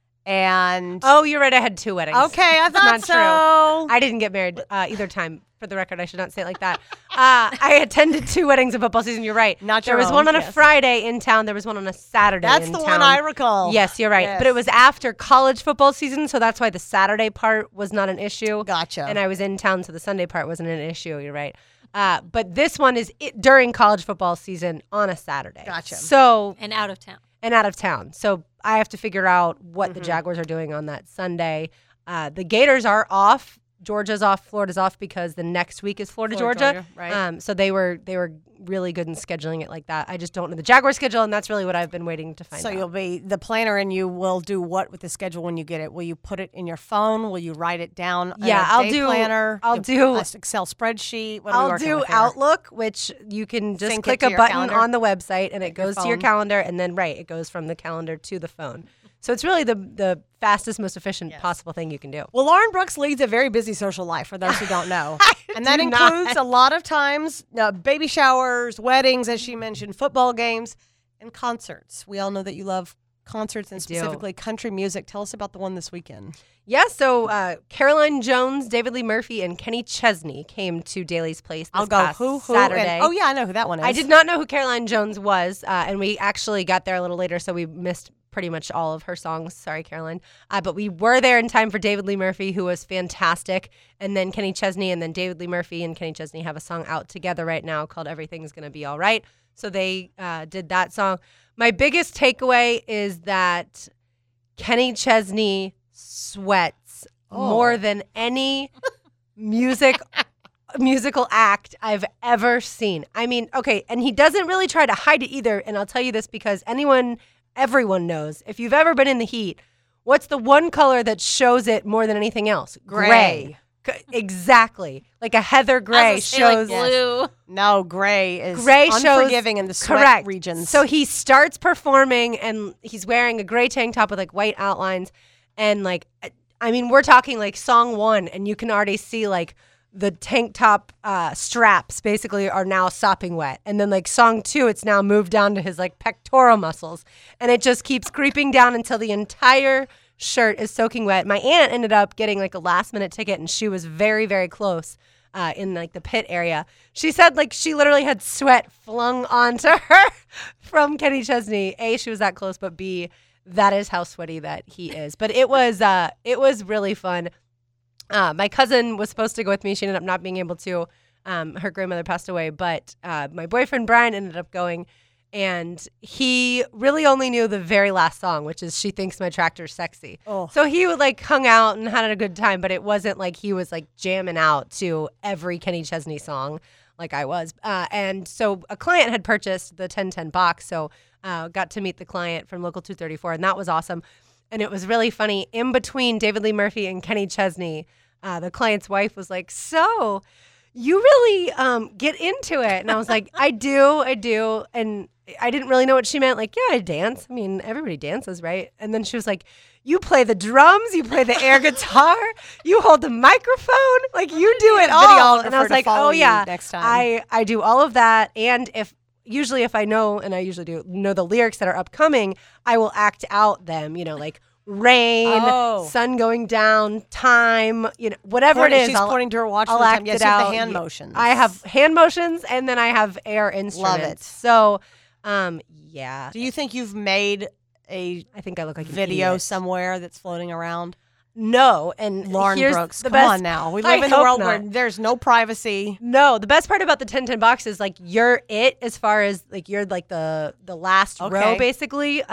And you're right. I had 2 weddings. Okay, I thought not so. True. I didn't get married either time. For the record, I should not say it like that. I attended 2 weddings in football season. You're right. Not there your was own, one on yes. a Friday in town. There was one on a Saturday That's in the town. one I recall. Yes, you're right. Yes. But it was after college football season, so that's why the Saturday part was not an issue. Gotcha. And I was in town, so the Sunday part wasn't an issue. You're right. But this one is during college football season on a Saturday. Gotcha. So and out of town. So I have to figure out what the Jaguars are doing on that Sunday. The Gators are off. Georgia's off, Florida's off because the next week is Florida Georgia. Right. So they were really good in scheduling it like that. I just don't know the Jaguar schedule, and that's really what I've been waiting to find out. So you'll be the planner, and you will do what with the schedule when you get it? Will you put it in your phone? Will you write it down? Yeah, I'll do planner. I'll do an Excel spreadsheet. What I'll do Outlook, which you can just Sync click it a to your button calendar. on the website, and it goes to your phone. calendar, and then it goes from the calendar to the phone. So it's really the fastest, most efficient possible thing you can do. Well, Lauren Brooks leads a very busy social life, for those who don't know. And that do includes not. a lot of times baby showers, weddings, as she mentioned, football games, and concerts. We all know that you love concerts and specifically country music. Tell us about the one this weekend. Yeah, so Caroline Jones, David Lee Murphy, and Kenny Chesney came to Daly's Place this past Saturday. And, I know who that one is. I did not know who Caroline Jones was, and we actually got there a little later, so we missed pretty much all of her songs. Sorry, Caroline. But we were there in time for David Lee Murphy, who was fantastic, and then Kenny Chesney, and then David Lee Murphy and Kenny Chesney have a song out together right now called Everything's Gonna Be All Right. So they did that song. My biggest takeaway is that Kenny Chesney sweats more than any musical act I've ever seen. I mean, okay, and he doesn't really try to hide it either, and I'll tell you this because everyone knows. If you've ever been in the heat, what's the one color that shows it more than anything else? Gray. Exactly. Like a heather gray shows. Like blue. No, gray is shows unforgiving in the sweat regions. So he starts performing and he's wearing a gray tank top with like white outlines. And we're talking like song 1 and you can already see like the tank top straps basically are now sopping wet. And then like song 2, it's now moved down to his like pectoral muscles. And it just keeps creeping down until the entire shirt is soaking wet. My aunt ended up getting like a last minute ticket and she was very, very close in like the pit area. She said like she literally had sweat flung onto her from Kenny Chesney. A, she was that close, but B, That is how sweaty that he is. But it was really fun. My cousin was supposed to go with me. She ended up not being able to. Her grandmother passed away. But my boyfriend, Brian, ended up going. And he really only knew the very last song, which is She Thinks My Tractor's Sexy. Oh. So he would like hung out and had a good time, but it wasn't like he was like jamming out to every Kenny Chesney song like I was. And so a client had purchased the 1010 box, so got to meet the client from Local 234, and that was awesome. And it was really funny. In between David Lee Murphy and Kenny Chesney, the client's wife was like, so you really get into it. And I was like, I do. And I didn't really know what she meant. Like, yeah, I dance. I mean, everybody dances, right? And then she was like, you play the drums, you play the air guitar, you hold the microphone, like you do it all. And I was like, oh yeah, next time. I do all of that. And if I know, and I usually do know the lyrics that are upcoming, I will act out them, like rain, sun going down, time, whatever it is. She's pointing to her watch. I'll act it out. You have the hand motions. I have hand motions, and then I have air instruments. Love it. So, yeah. Do you think you've made I think I look like video somewhere that's floating around? No, and Lauren here's Brooks, the come best, on now. We live in a world where there's no privacy. No, the best part about the 1010 box is like you're it as far as like you're like the last row basically.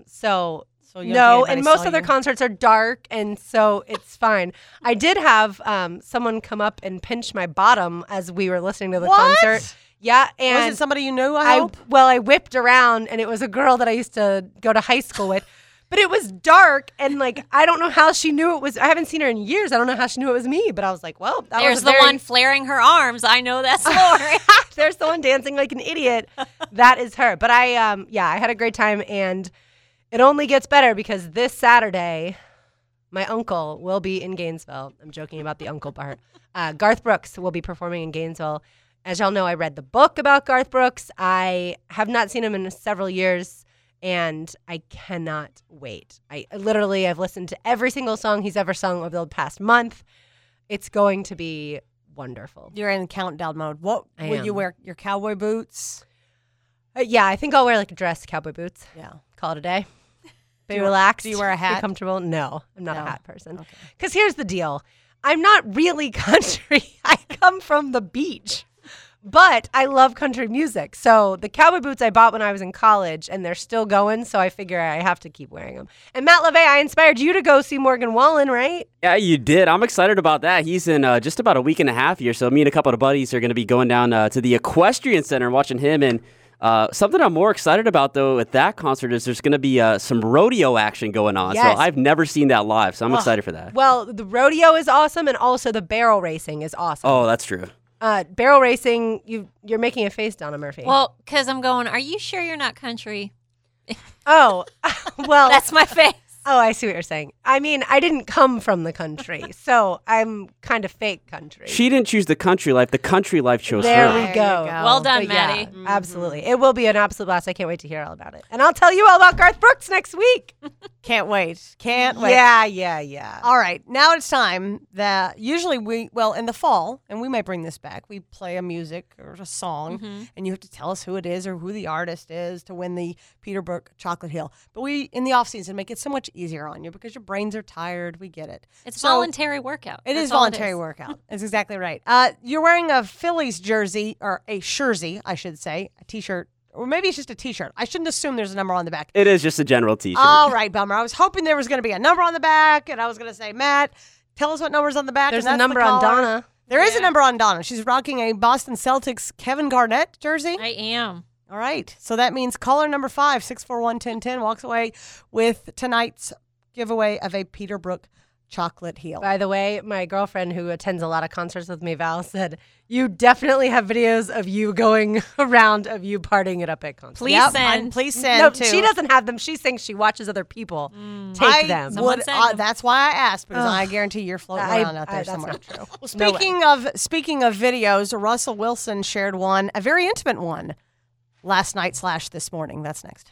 So no, and most other concerts are dark, and so it's fine. I did have someone come up and pinch my bottom as we were listening to the concert. Yeah, and was it somebody you knew? I hope. Well, I whipped around, and it was a girl that I used to go to high school with. But it was dark, and like I don't know how she knew it was. I haven't seen her in years. I don't know how she knew it was me. But I was like, well, there's the one flaring her arms. I know that story. There's the one dancing like an idiot. That is her. But I had a great time, and it only gets better because this Saturday, my uncle will be in Gainesville. I'm joking about the uncle part. Garth Brooks will be performing in Gainesville. As y'all know, I read the book about Garth Brooks. I have not seen him in several years, and I cannot wait. I've listened to every single song he's ever sung over the past month. It's going to be wonderful. You're in countdown mode. What will you wear? Your cowboy boots? Yeah, I think I'll wear like a dress, cowboy boots. Yeah. Call it a day. Be relaxed. Do you wear a hat? Be comfortable? No, I'm not a hat person. Because here's the deal. I'm not really country. I come from the beach. But I love country music. So the cowboy boots I bought when I was in college, and they're still going, so I figure I have to keep wearing them. And Matt LeVay, I inspired you to go see Morgan Wallen, right? Yeah, you did. I'm excited about that. He's in just about a week and a half here, so me and a couple of buddies are going to be going down to the Equestrian Center and watching him. And something I'm more excited about, though, at that concert is there's going to be some rodeo action going on. Yes. So I've never seen that live, so I'm excited for that. Well, the rodeo is awesome, and also the barrel racing is awesome. Oh, that's true. Barrel racing, you're making a face, Donna Murphy. Well, because I'm going, are you sure you're not country? Oh, well. That's my face. Oh, I see what you're saying. I mean, I didn't come from the country, so I'm kind of fake country. She didn't choose the country life. The country life chose her. There we go. Well done, Maddie. Yeah, absolutely. It will be an absolute blast. I can't wait to hear all about it. And I'll tell you all about Garth Brooks next week. Can't wait. Can't wait. Yeah. All right. Now it's time that usually in the fall, and we might bring this back, we play a music or a song, and you have to tell us who it is or who the artist is to win the Peterbrook Chocolate Hill. But we, in the off season, make it so much easier on you because your brains are tired. We get it. It's voluntary workout. It is voluntary workout. That's exactly right. You're wearing a Phillies jersey, or a jersey, I should say, a T-shirt. Or maybe it's just a T-shirt. I shouldn't assume there's a number on the back. It is just a general T-shirt. All right, bummer. I was hoping there was going to be a number on the back, and I was going to say, Matt, tell us what number's on the back. There's a number on Donna. There is a number on Donna. She's rocking a Boston Celtics Kevin Garnett jersey. I am. All right. So that means caller number 5, 641-1010, walks away with tonight's giveaway of a Peterbrook Chocolate Heel. By the way, my girlfriend who attends a lot of concerts with me, Val, said, you definitely have videos of you going around of you partying it up at concerts. Please send. Please send, no, too. She doesn't have them. She thinks she watches other people take them. That's why I asked, because I guarantee you're floating around out there somewhere. That's not true. Well, speaking of videos, Russell Wilson shared one, a very intimate one, last night / this morning. That's next.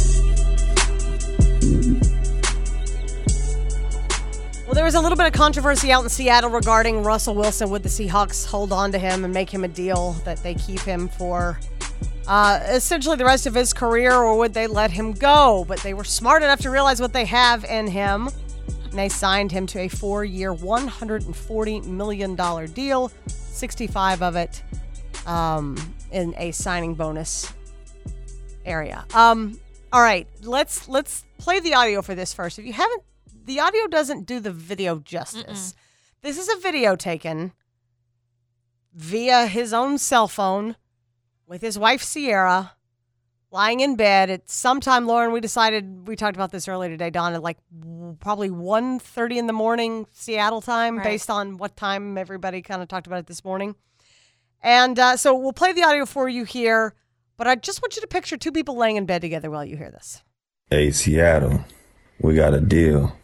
Well, there was a little bit of controversy out in Seattle regarding Russell Wilson. Would the Seahawks hold on to him and make him a deal that they keep him for essentially the rest of his career, or would they let him go? But they were smart enough to realize what they have in him, and they signed him to a 4-year, $140 million deal, 65 of it in a signing bonus area. All right, let's play the audio for this first. If you haven't, the audio doesn't do the video justice. This is a video taken via his own cell phone with his wife, Sierra, lying in bed at sometime, Lauren, we talked about this earlier today, Dawn, at like probably 1:30 in the morning Seattle time, right, based on what time everybody kind of talked about it this morning. And so we'll play the audio for you here, but I just want you to picture two people laying in bed together while you hear this. Hey, Seattle, we got a deal.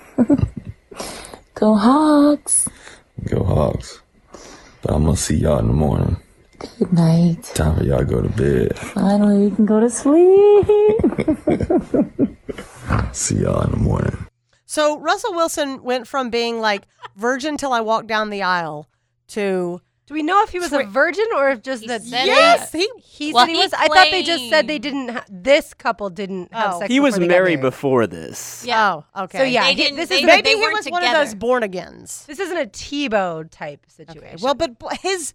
Go Hawks. Go Hawks. But I'm going to see y'all in the morning. Good night. Time for y'all to go to bed. Finally, we can go to sleep. See y'all in the morning. So Russell Wilson went from being like virgin till I walked down the aisle to... Do we know if he was a virgin or if just that? Yes, he said he was. I thought they just said they didn't. This couple didn't have sex. He was before married before this. Yeah. Oh, okay. So yeah, this is maybe he was one of those born agains. This isn't a Tebow type situation. Okay. Well, but his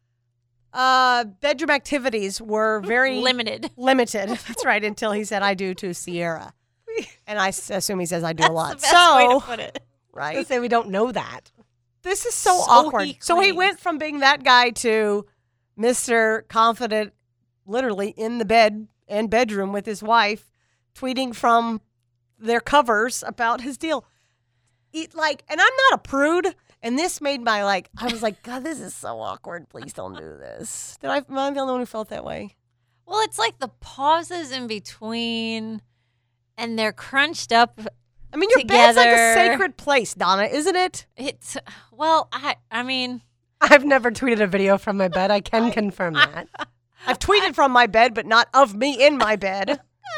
bedroom activities were very limited. That's right. Until he said, "I do" to Sierra, and I assume he says, "I do" a lot. That's the best way to put it. Right. I say we don't know that. This is so awkward. So he went from being that guy to Mr. Confident, literally in the bed and bedroom with his wife, tweeting from their covers about his deal. And I'm not a prude, and this made my I was like, God, this is so awkward. Please don't do this. Am I the only one who felt that way? Well, it's like the pauses in between, and they're crunched up. I mean, your bed's like a sacred place, Donna, isn't it? It's, well, I mean. I've never tweeted a video from my bed. I can confirm that. I've tweeted from my bed, but not of me in my bed.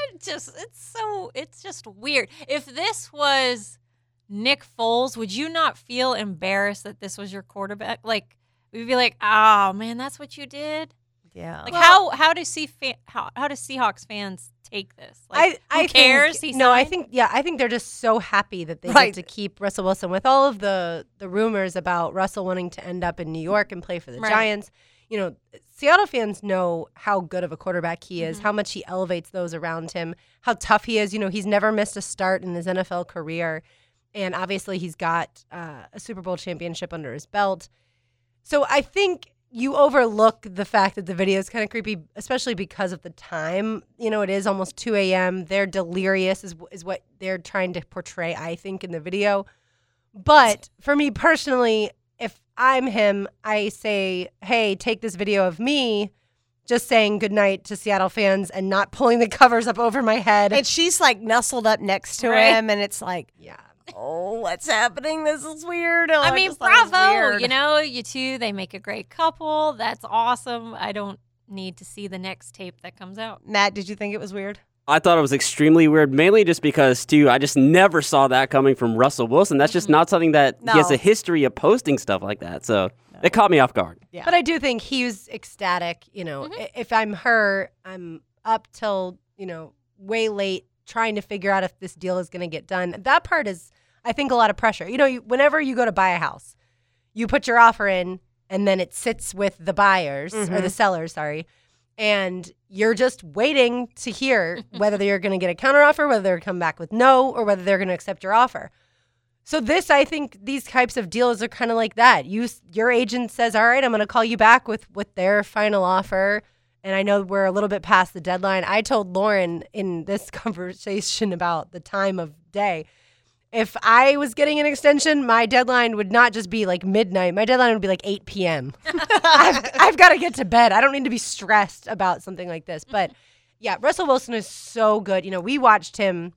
It's just weird. If this was Nick Foles, would you not feel embarrassed that this was your quarterback? Like, we'd be like, oh, man, that's what you did? Yeah. Like, how do Seahawks fans take this? Like, who cares? I think they're just so happy that they get to keep Russell Wilson. With all of the rumors about Russell wanting to end up in New York and play for the Giants, Seattle fans know how good of a quarterback he is, how much he elevates those around him, how tough he is. He's never missed a start in his NFL career, and obviously he's got a Super Bowl championship under his belt. So I think you overlook the fact that the video is kind of creepy, especially because of the time. It is almost 2 a.m. They're delirious is what they're trying to portray, I think, in the video. But for me personally, if I'm him, I say, hey, take this video of me just saying goodnight to Seattle fans and not pulling the covers up over my head. And she's nestled up next to him, and it's like, yeah. Oh, what's happening? This is weird. Oh, I mean, bravo. You two, they make a great couple. That's awesome. I don't need to see the next tape that comes out. Matt, did you think it was weird? I thought it was extremely weird, mainly just because, too, I just never saw that coming from Russell Wilson. That's just not something that he has a history of posting stuff like that. So it caught me off guard. Yeah. But I do think he was ecstatic. If I'm her, I'm up till, way late trying to figure out if this deal is going to get done. That part is, I think, a lot of pressure. Whenever you go to buy a house, you put your offer in, and then it sits with the buyers, or the sellers, sorry, and you're just waiting to hear whether you're going to get a counteroffer, whether they're come back with no, or whether they're going to accept your offer. So I think these types of deals are kind of like that. Your agent says, all right, I'm going to call you back with their final offer. And I know we're a little bit past the deadline. I told Lauren in this conversation about the time of day, if I was getting an extension, my deadline would not just be midnight. My deadline would be 8 p.m. I've got to get to bed. I don't need to be stressed about something like this. But, yeah, Russell Wilson is so good. We watched him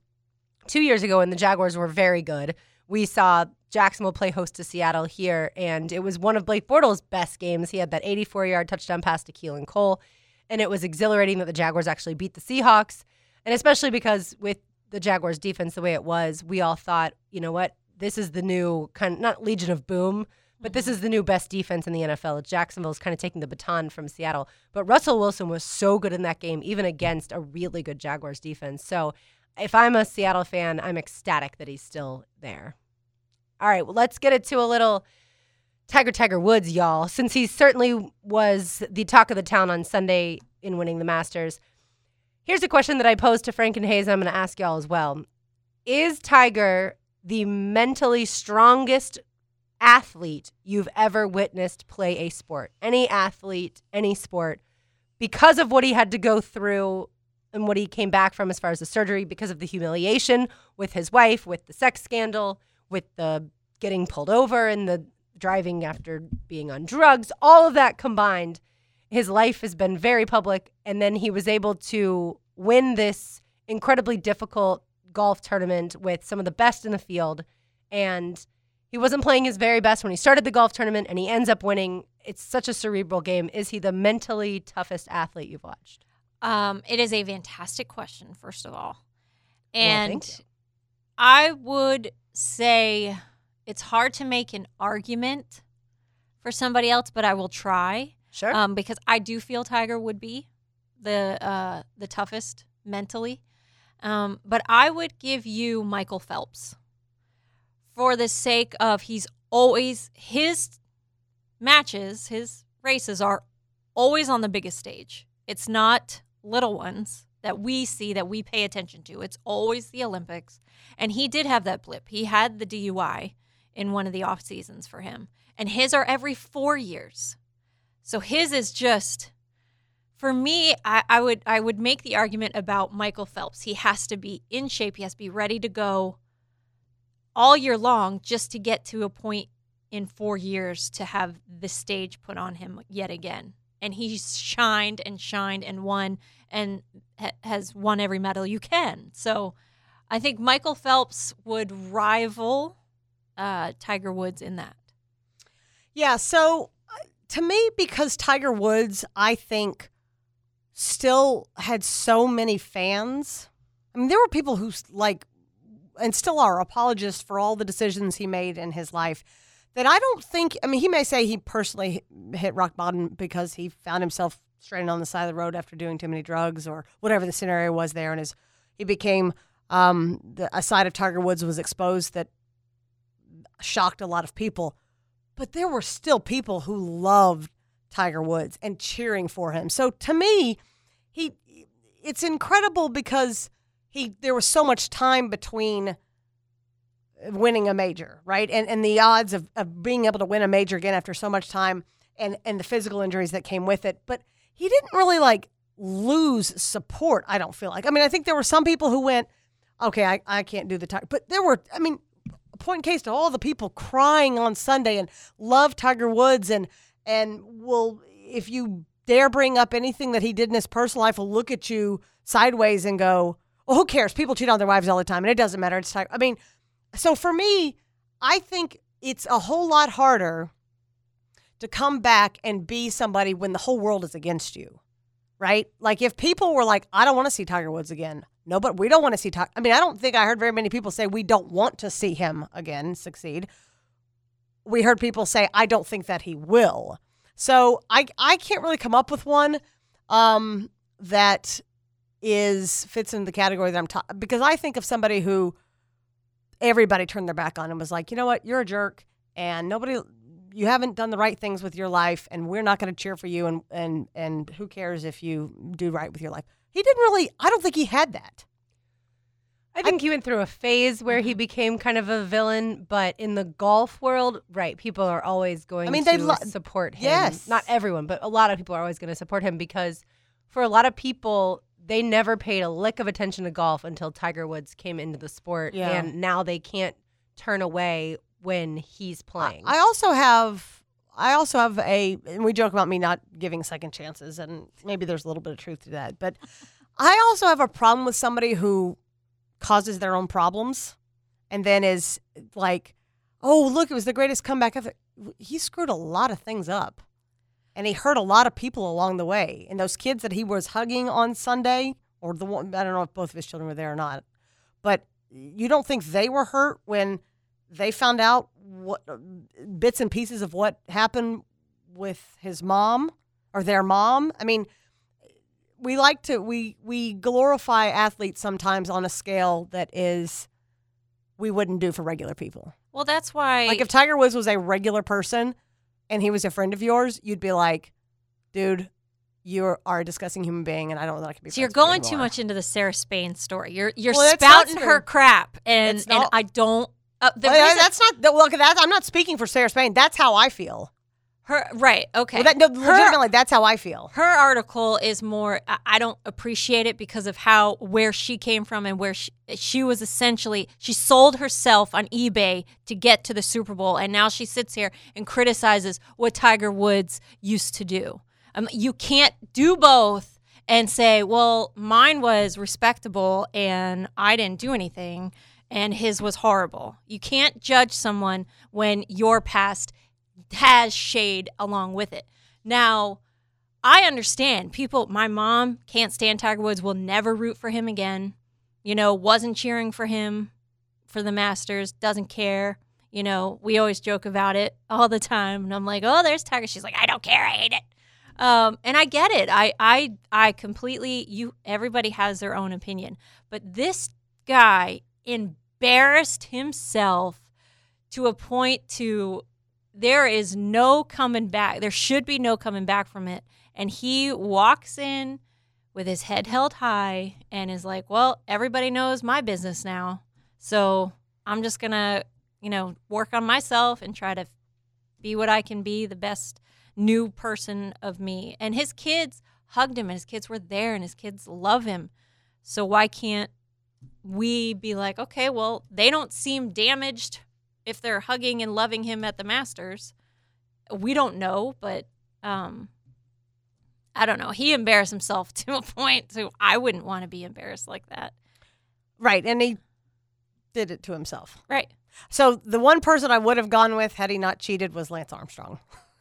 2 years ago, and the Jaguars were very good. We saw Jacksonville play host to Seattle here, and it was one of Blake Bortles' best games. He had that 84-yard touchdown pass to Keelan Cole, and it was exhilarating that the Jaguars actually beat the Seahawks, and especially because with the Jaguars defense the way it was, we all thought, you know what, this is the new kind of, not Legion of Boom, But this is the new best defense in the NFL. Jacksonville's kind of taking the baton from Seattle. But Russell Wilson was so good in that game, even against a really good Jaguars defense. So if I'm a Seattle fan, I'm ecstatic that he's still there. All right, well, let's get it to a little Tiger Woods, y'all. Since he certainly was the talk of the town on Sunday in winning the Masters, here's a question that I posed to Frank and Hayes, and I'm going to ask y'all as well. Is Tiger the mentally strongest athlete you've ever witnessed play a sport? Any athlete, any sport, because of what he had to go through and what he came back from as far as the surgery, because of the humiliation with his wife, with the sex scandal, with the getting pulled over and the driving after being on drugs, all of that combined, his life has been very public. And then he was able to win this incredibly difficult golf tournament with some of the best in the field. And he wasn't playing his very best when he started the golf tournament, and he ends up winning. It's such a cerebral game. Is he the mentally toughest athlete you've watched? It is a fantastic question, first of all. Well, And thank you. I would say it's hard to make an argument for somebody else, but I will try. Sure. Because I do feel Tiger would be the toughest mentally. But I would give you Michael Phelps for the sake of his matches, his races are always on the biggest stage. It's not little ones that we see, that we pay attention to. It's always the Olympics. And he did have that blip. He had the DUI in one of the off seasons for him. And his are every 4 years. So his is just, for me, I would make the argument about Michael Phelps. He has to be in shape. He has to be ready to go all year long just to get to a point in 4 years to have the stage put on him yet again. And he's shined and won and has won every medal you can. So I think Michael Phelps would rival Tiger Woods in that. Yeah, so to me, because Tiger Woods, I think, still had so many fans. I mean, there were people who, like, and still are apologists for all the decisions he made in his life that I don't think, I mean, he may say he personally hit rock bottom because he found himself stranded on the side of the road after doing too many drugs or whatever the scenario was there. And he became, a side of Tiger Woods was exposed that shocked a lot of people. But there were still people who loved Tiger Woods and cheering for him. So to me, it's incredible because there was so much time between winning a major, right? And the odds of being able to win a major again after so much time and the physical injuries that came with it. But he didn't really lose support, I don't feel like. I mean, I think there were some people who went, okay, I can't do the Tiger. But there were, I mean, point in case to all the people crying on Sunday and love Tiger Woods and will, if you dare bring up anything that he did in his personal life, will look at you sideways and go, well, who cares? People cheat on their wives all the time, and it doesn't matter. It's Tiger. I mean, so for me, I think it's a whole lot harder to come back and be somebody when the whole world is against you, right? Like if people were like, I don't want to see Tiger Woods again. No, but we don't want to see Tiger. I mean, I don't think I heard very many people say we don't want to see him again succeed. We heard people say, I don't think that he will. So I can't really come up with one that fits into the category that I'm talking, because I think of somebody who everybody turned their back on and was like, you know what, you're a jerk and you haven't done the right things with your life and we're not going to cheer for you and who cares if you do right with your life. He didn't really, I don't think he had that. I think he went through a phase where he became kind of a villain, but in the golf world, right, people are always going to support him. Yes. Not everyone, but a lot of people are always going to support him because for a lot of people, they never paid a lick of attention to golf until Tiger Woods came into the sport, and now they can't turn away when he's playing. I also have and we joke about me not giving second chances, and maybe there's a little bit of truth to that, but I also have a problem with somebody who causes their own problems and then is like, oh, look, it was the greatest comeback ever. He screwed a lot of things up. And he hurt a lot of people along the way. And those kids that he was hugging on Sunday, or the one, I don't know if both of his children were there or not, but you don't think they were hurt when they found out what bits and pieces of what happened with his mom or their mom. I mean, we glorify athletes sometimes on a scale that is we wouldn't do for regular people. Well, that's why. Like if Tiger Woods was a regular person and he was a friend of yours, you'd be like, dude, you are a disgusting human being, and I don't know that I can be. So you're going too much into the Sarah Spain story. You're Well, spouting her crap, and I don't. That's not. Look, I'm not speaking for Sarah Spain. That's how I feel. Right. Okay. Well, legitimately, that's how I feel. Her article is more. I don't appreciate it because of where she came from and where she was essentially. She sold herself on eBay to get to the Super Bowl, and now she sits here and criticizes what Tiger Woods used to do. You can't do both and say, well, mine was respectable and I didn't do anything and his was horrible. You can't judge someone when your past has shade along with it. Now, I understand people, my mom can't stand Tiger Woods, will never root for him again, wasn't cheering for him for the Masters, doesn't care. We always joke about it all the time. And I'm like, oh, there's Tiger. She's like, I don't care. I hate it. And I get it. I completely, everybody has their own opinion. But this guy embarrassed himself to a point to there is no coming back. There should be no coming back from it. And he walks in with his head held high and is like, well, everybody knows my business now. So I'm just going to, work on myself and try to be what I can be, the best new person of me. And his kids hugged him and his kids were there and his kids love him. So why can't we be like, okay, well, they don't seem damaged if they're hugging and loving him at the Masters. We don't know, but I don't know. He embarrassed himself to a point, so I wouldn't want to be embarrassed like that. Right, and he did it to himself. Right. So the one person I would have gone with had he not cheated was Lance Armstrong.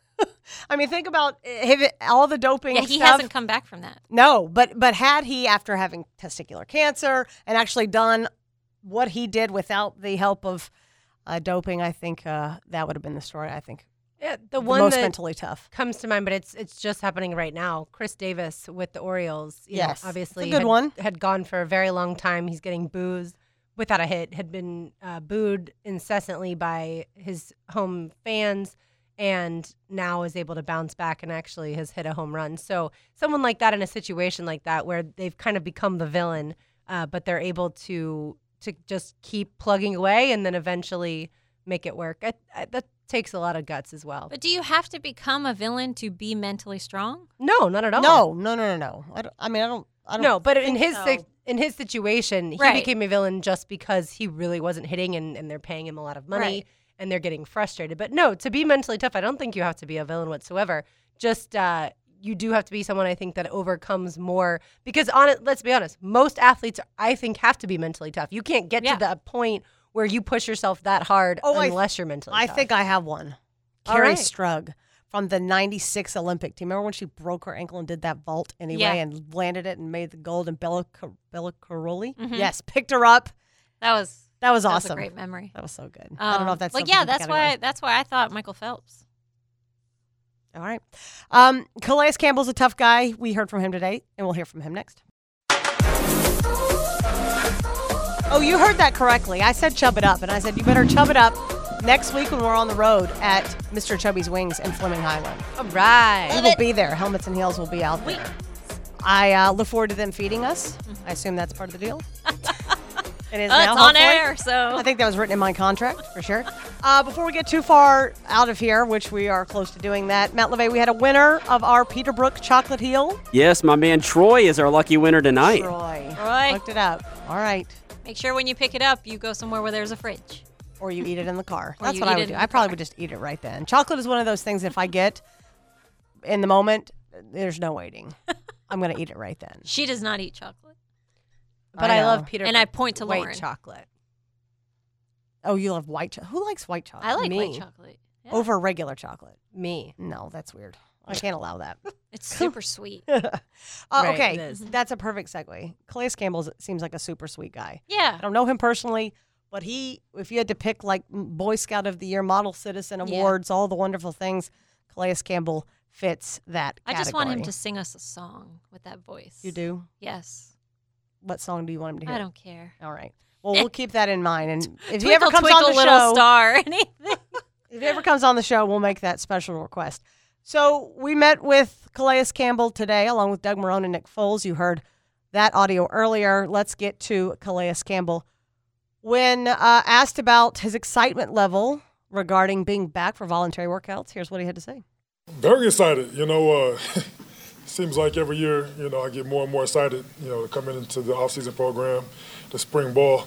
I mean, think about all the doping Yeah, he stuff. hasn't come back from that. No, but had he, after having testicular cancer and actually done what he did without the help of doping, I think that would have been the story, I think. Yeah, the one most that mentally tough comes to mind, but it's just happening right now. Chris Davis with the Orioles, yes, obviously it's a good one. Had gone for a very long time. He's getting boos without a hit. Had been booed incessantly by his home fans, and now is able to bounce back and actually has hit a home run. So someone like that in a situation like that where they've kind of become the villain, but they're able to just keep plugging away and then eventually make it work. That takes a lot of guts as well. But do you have to become a villain to be mentally strong? No, not at all. No. I don't. No, but in his think situation, he Right. became a villain just because he really wasn't hitting and they're paying him a lot of money Right. and they're getting frustrated. But no, to be mentally tough, I don't think you have to be a villain whatsoever. Just you do have to be someone, I think, that overcomes more. Because let's be honest, most athletes, I think, have to be mentally tough. You can't get to the point where you push yourself that hard unless you're mentally tough. I think I have one. All Carrie right. Strug from the 96 Olympic team. Remember when she broke her ankle and did that vault anyway and landed it and made the gold, and Bella Caroli? Mhm. Yes, picked her up. That was awesome. a great memory. That was so good. I don't know if that's like something that's why I thought Michael Phelps. All right. Calais Campbell's a tough guy. We heard from him today, and we'll hear from him next. Oh, you heard that correctly. I said chub it up, and I said you better chub it up next week when we're on the road at Mr. Chubby's Wings in Fleming Highland. All right. We will be there. Helmets and Heels will be out there. I look forward to them feeding us. I assume that's part of the deal. It is now, it's on hopefully. air, so. I think that was written in my contract, for sure. Before we get too far out of here, which we are close to doing that, Matt LeVay, we had a winner of our Peterbrook Chocolate Heel. Yes, my man Troy is our lucky winner tonight. Troy. Troy. Looked it up. All right. Make sure when you pick it up, you go somewhere where there's a fridge. Or you eat it in the car. Or That's you what I eat would it do. in I the probably car. would just eat it right then. Chocolate is one of those things, if I get in the moment, there's no waiting. I'm going to eat it right then. She does not eat chocolate. But I know. love Peter. And I point to white Lauren. chocolate. Oh, you love white chocolate. Who likes white chocolate? I like Me. white chocolate. Yeah. Over regular chocolate. Me. No, that's weird. I can't allow that. It's super sweet. Right, Okay, it is. that's a perfect segue. Calais Campbell seems like a super sweet guy. Yeah. I don't know him personally, But if you had to pick like Boy Scout of the Year, Model Citizen Awards, all the wonderful things, Calais Campbell fits that category. I just want him to sing us a song with that voice. You do? Yes. What song do you want him to hear? I don't care. All right. Well, we'll keep that in mind. And if he Twinkle, ever comes twinkle, on the little show, star, anything. If he ever comes on the show, we'll make that special request. So we met with Calais Campbell today, along with Doug Marrone and Nick Foles. You heard that audio earlier. Let's get to Calais Campbell. When asked about his excitement level regarding being back for voluntary workouts, here's what he had to say. Very excited. Seems like every year, I get more and more excited, coming into the off-season program, the spring ball.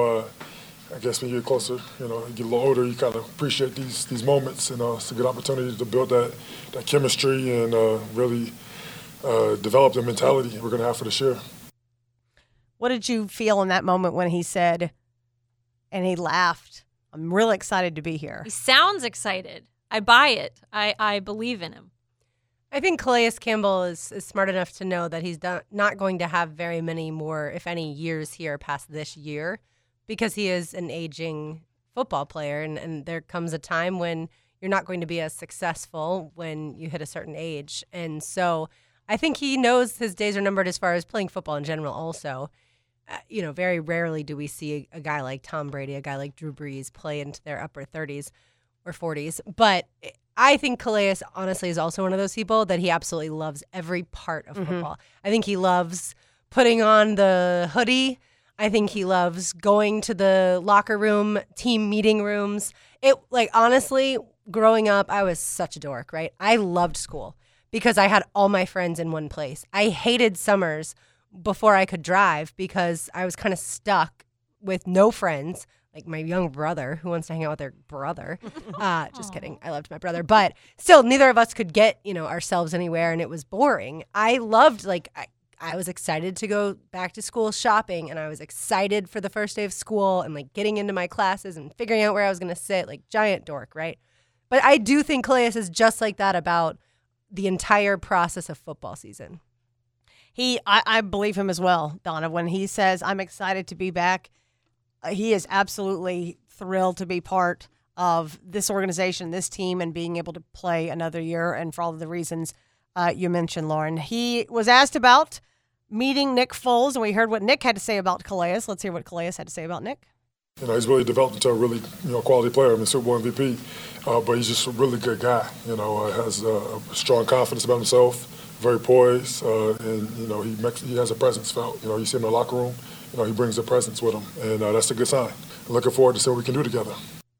I guess when you get closer, you get a little older, you kind of appreciate these moments. It's a good opportunity to build that chemistry and really develop the mentality we're going to have for this year. What did you feel in that moment when he said, and he laughed, "I'm really excited to be here"? He sounds excited. I buy it. I believe in him. I think Calais Campbell is smart enough to know that he's not going to have very many more, if any, years here past this year, because he is an aging football player, and there comes a time when you're not going to be as successful when you hit a certain age. And so I think he knows his days are numbered as far as playing football in general also. Very rarely do we see a guy like Tom Brady, a guy like Drew Brees play into their upper 30s or 40s. But I think Calais, honestly, is also one of those people that he absolutely loves every part of football. I think he loves putting on the hoodie. I think he loves going to the locker room, team meeting rooms. Honestly, growing up, I was such a dork, right? I loved school because I had all my friends in one place. I hated summers before I could drive because I was kind of stuck with no friends, like my young brother who wants to hang out with their brother. Just kidding. I loved my brother. But still, neither of us could get, ourselves anywhere, and it was boring. I loved, I was excited to go back to school shopping, and I was excited for the first day of school and, getting into my classes and figuring out where I was going to sit, giant dork, right? But I do think Calais is just like that about the entire process of football season. I believe him as well, Donna. When he says, "I'm excited to be back," he is absolutely thrilled to be part of this organization, this team, and being able to play another year, and for all of the reasons you mentioned, Lauren. He was asked about meeting Nick Foles, and we heard what Nick had to say about Calais. Let's hear what Calais had to say about Nick. He's really developed into a really, quality player. Super Bowl MVP, but he's just a really good guy. Has a strong confidence about himself, very poised, and he has a presence felt. You see him in the locker room. He brings a presence with him, and that's a good sign. I'm looking forward to see what we can do together.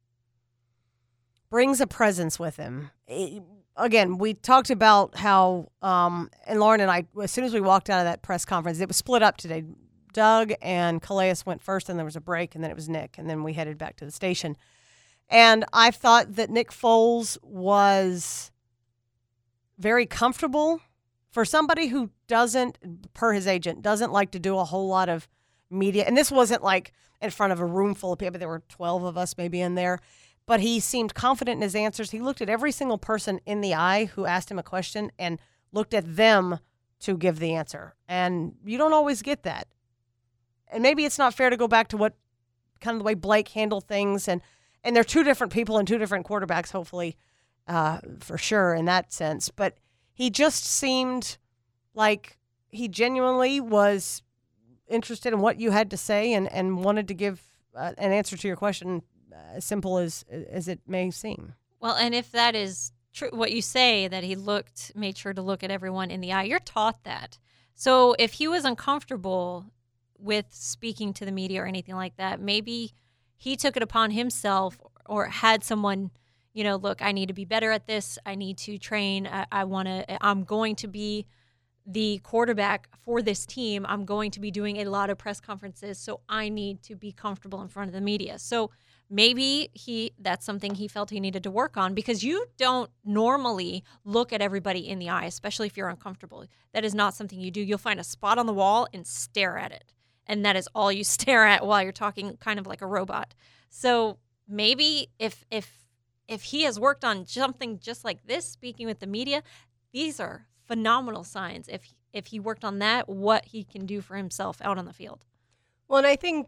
Brings a presence with him. Again, we talked about how, and Lauren and I, as soon as we walked out of that press conference, it was split up today. Doug and Calais went first, and there was a break, and then it was Nick, and then we headed back to the station. And I thought that Nick Foles was very comfortable for somebody who doesn't, per his agent, doesn't like to do a whole lot of media. And this wasn't in front of a room full of people. There were 12 of us maybe in there. But he seemed confident in his answers. He looked at every single person in the eye who asked him a question and looked at them to give the answer. And you don't always get that. And maybe it's not fair to go back to what kind of the way Blake handled things. And they're two different people and two different quarterbacks, hopefully, for sure, in that sense. But he just seemed like he genuinely was interested in what you had to say and wanted to give an answer to your question, as simple as it may seem. Well, and if that is true, what you say, that he made sure to look at everyone in the eye, you're taught that. So if he was uncomfortable with speaking to the media or anything like that, maybe he took it upon himself or had someone, look, I need to be better at this. I need to train. I'm going to be the quarterback for this team. I'm going to be doing a lot of press conferences, so I need to be comfortable in front of the media. So maybe that's something he felt he needed to work on, because you don't normally look at everybody in the eye, especially if you're uncomfortable. That is not something you do. You'll find a spot on the wall and stare at it. And that is all you stare at while you're talking, kind of like a robot. So maybe if he has worked on something just like this, speaking with the media, these are phenomenal signs. If he worked on that, what he can do for himself out on the field. Well, and I think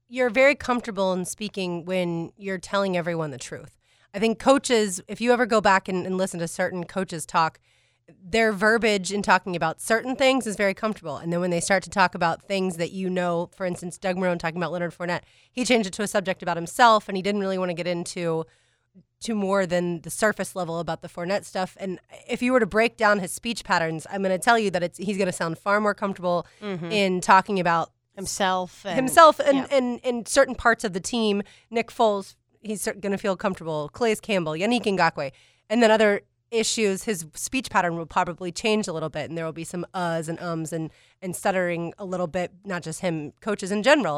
you're very comfortable in speaking when you're telling everyone the truth. I think coaches, if you ever go back and listen to certain coaches talk, their verbiage in talking about certain things is very comfortable. And then when they start to talk about things that for instance, Doug Marrone talking about Leonard Fournette, he changed it to a subject about himself, and he didn't really want to get into more than the surface level about the Fournette stuff. And if you were to break down his speech patterns, I'm going to tell you that he's going to sound far more comfortable in talking about himself and certain parts of the team. Nick Foles, he's going to feel comfortable. Calais Campbell, Yannick Ngakoue, and then other issues, his speech pattern will probably change a little bit, and there will be some uhs and ums and stuttering a little bit, not just him, coaches in general.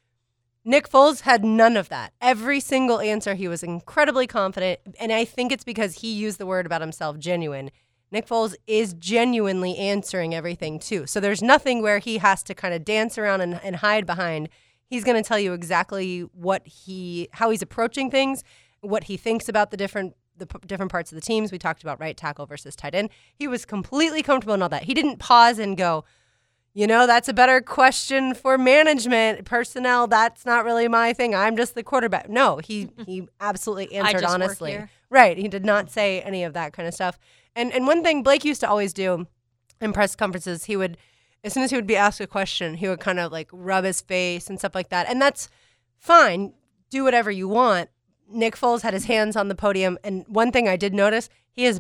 Nick Foles had none of that. Every single answer, he was incredibly confident, and I think it's because he used the word about himself, genuine. Nick Foles is genuinely answering everything, too. So there's nothing where he has to kind of dance around and hide behind. He's going to tell you exactly how he's approaching things, what he thinks about the different parts of the teams. We talked about right tackle versus tight end. He was completely comfortable in all that. He didn't pause and go, that's a better question for management, personnel. That's not really my thing. I'm just the quarterback. No, he absolutely answered honestly. Right. He did not say any of that kind of stuff. And one thing Blake used to always do in press conferences, he would, as soon as he would be asked a question, he would kind of like rub his face and stuff like that. And that's fine. Do whatever you want. Nick Foles had his hands on the podium, and one thing I did notice, he has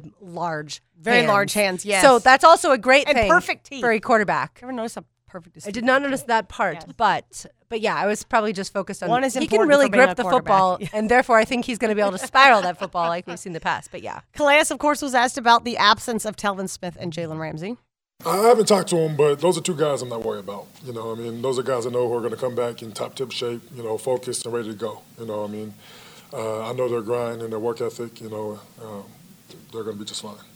very large hands, yes. So that's also a great and thing perfect teeth for a quarterback. Ever notice how perfect his teeth I did not notice that part, yes. but yeah, I was probably just focused on he can important really for being grip a the football, and therefore I think he's going to be able to spiral that football like we've seen in the past. But yeah, Calais, of course, was asked about the absence of Telvin Smith and Jalen Ramsey. I haven't talked to them, but those are two guys I'm not worried about. Those are guys I know who are going to come back in top-tip shape, focused and ready to go. I know their grind and their work ethic, they're going to be just fine.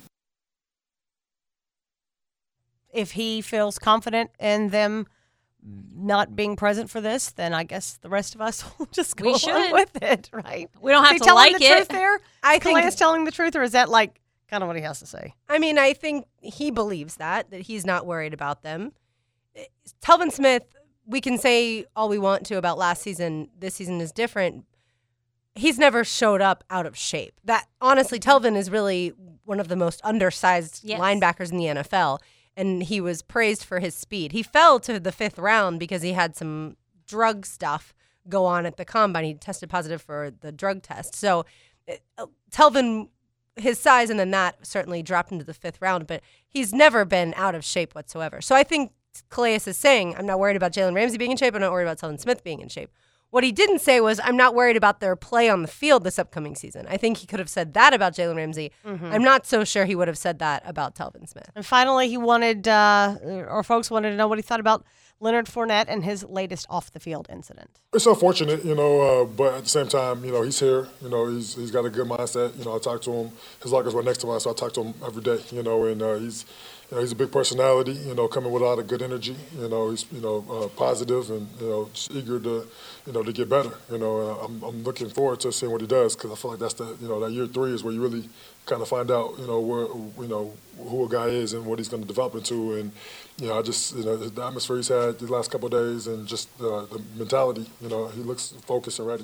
If he feels confident in them not being present for this, then I guess the rest of us will just go along with it, right? We don't have to like it. Truth there? I think Calais telling the truth, or is that like kind of what he has to say? I mean, I think he believes that he's not worried about them. Telvin Smith, we can say all we want to about last season. This season is different. He's never showed up out of shape. That honestly, Telvin is really one of the most undersized linebackers in the NFL, and he was praised for his speed. He fell to the 5th round because he had some drug stuff go on at the combine. He tested positive for the drug test. So Telvin, his size and then that certainly dropped into the 5th round, but he's never been out of shape whatsoever. So I think Calais is saying, I'm not worried about Jalen Ramsey being in shape. I'm not worried about Telvin Smith being in shape. What he didn't say was, I'm not worried about their play on the field this upcoming season. I think he could have said that about Jalen Ramsey. I'm not so sure he would have said that about Telvin Smith. And finally, he wanted, or folks wanted to know what he thought about Leonard Fournette and his latest off-the-field incident. It's unfortunate, but at the same time, he's here. He's got a good mindset. I talk to him. His lockers were next to mine, so I talk to him every day. And he's a big personality. Coming with a lot of good energy. He's positive and just eager to to get better. I'm looking forward to seeing what he does, because I feel like that's that year 3 is where you really kind of find out where who a guy is and what he's going to develop into. And I just the atmosphere he's had the last couple of days and just the mentality. He looks focused and ready.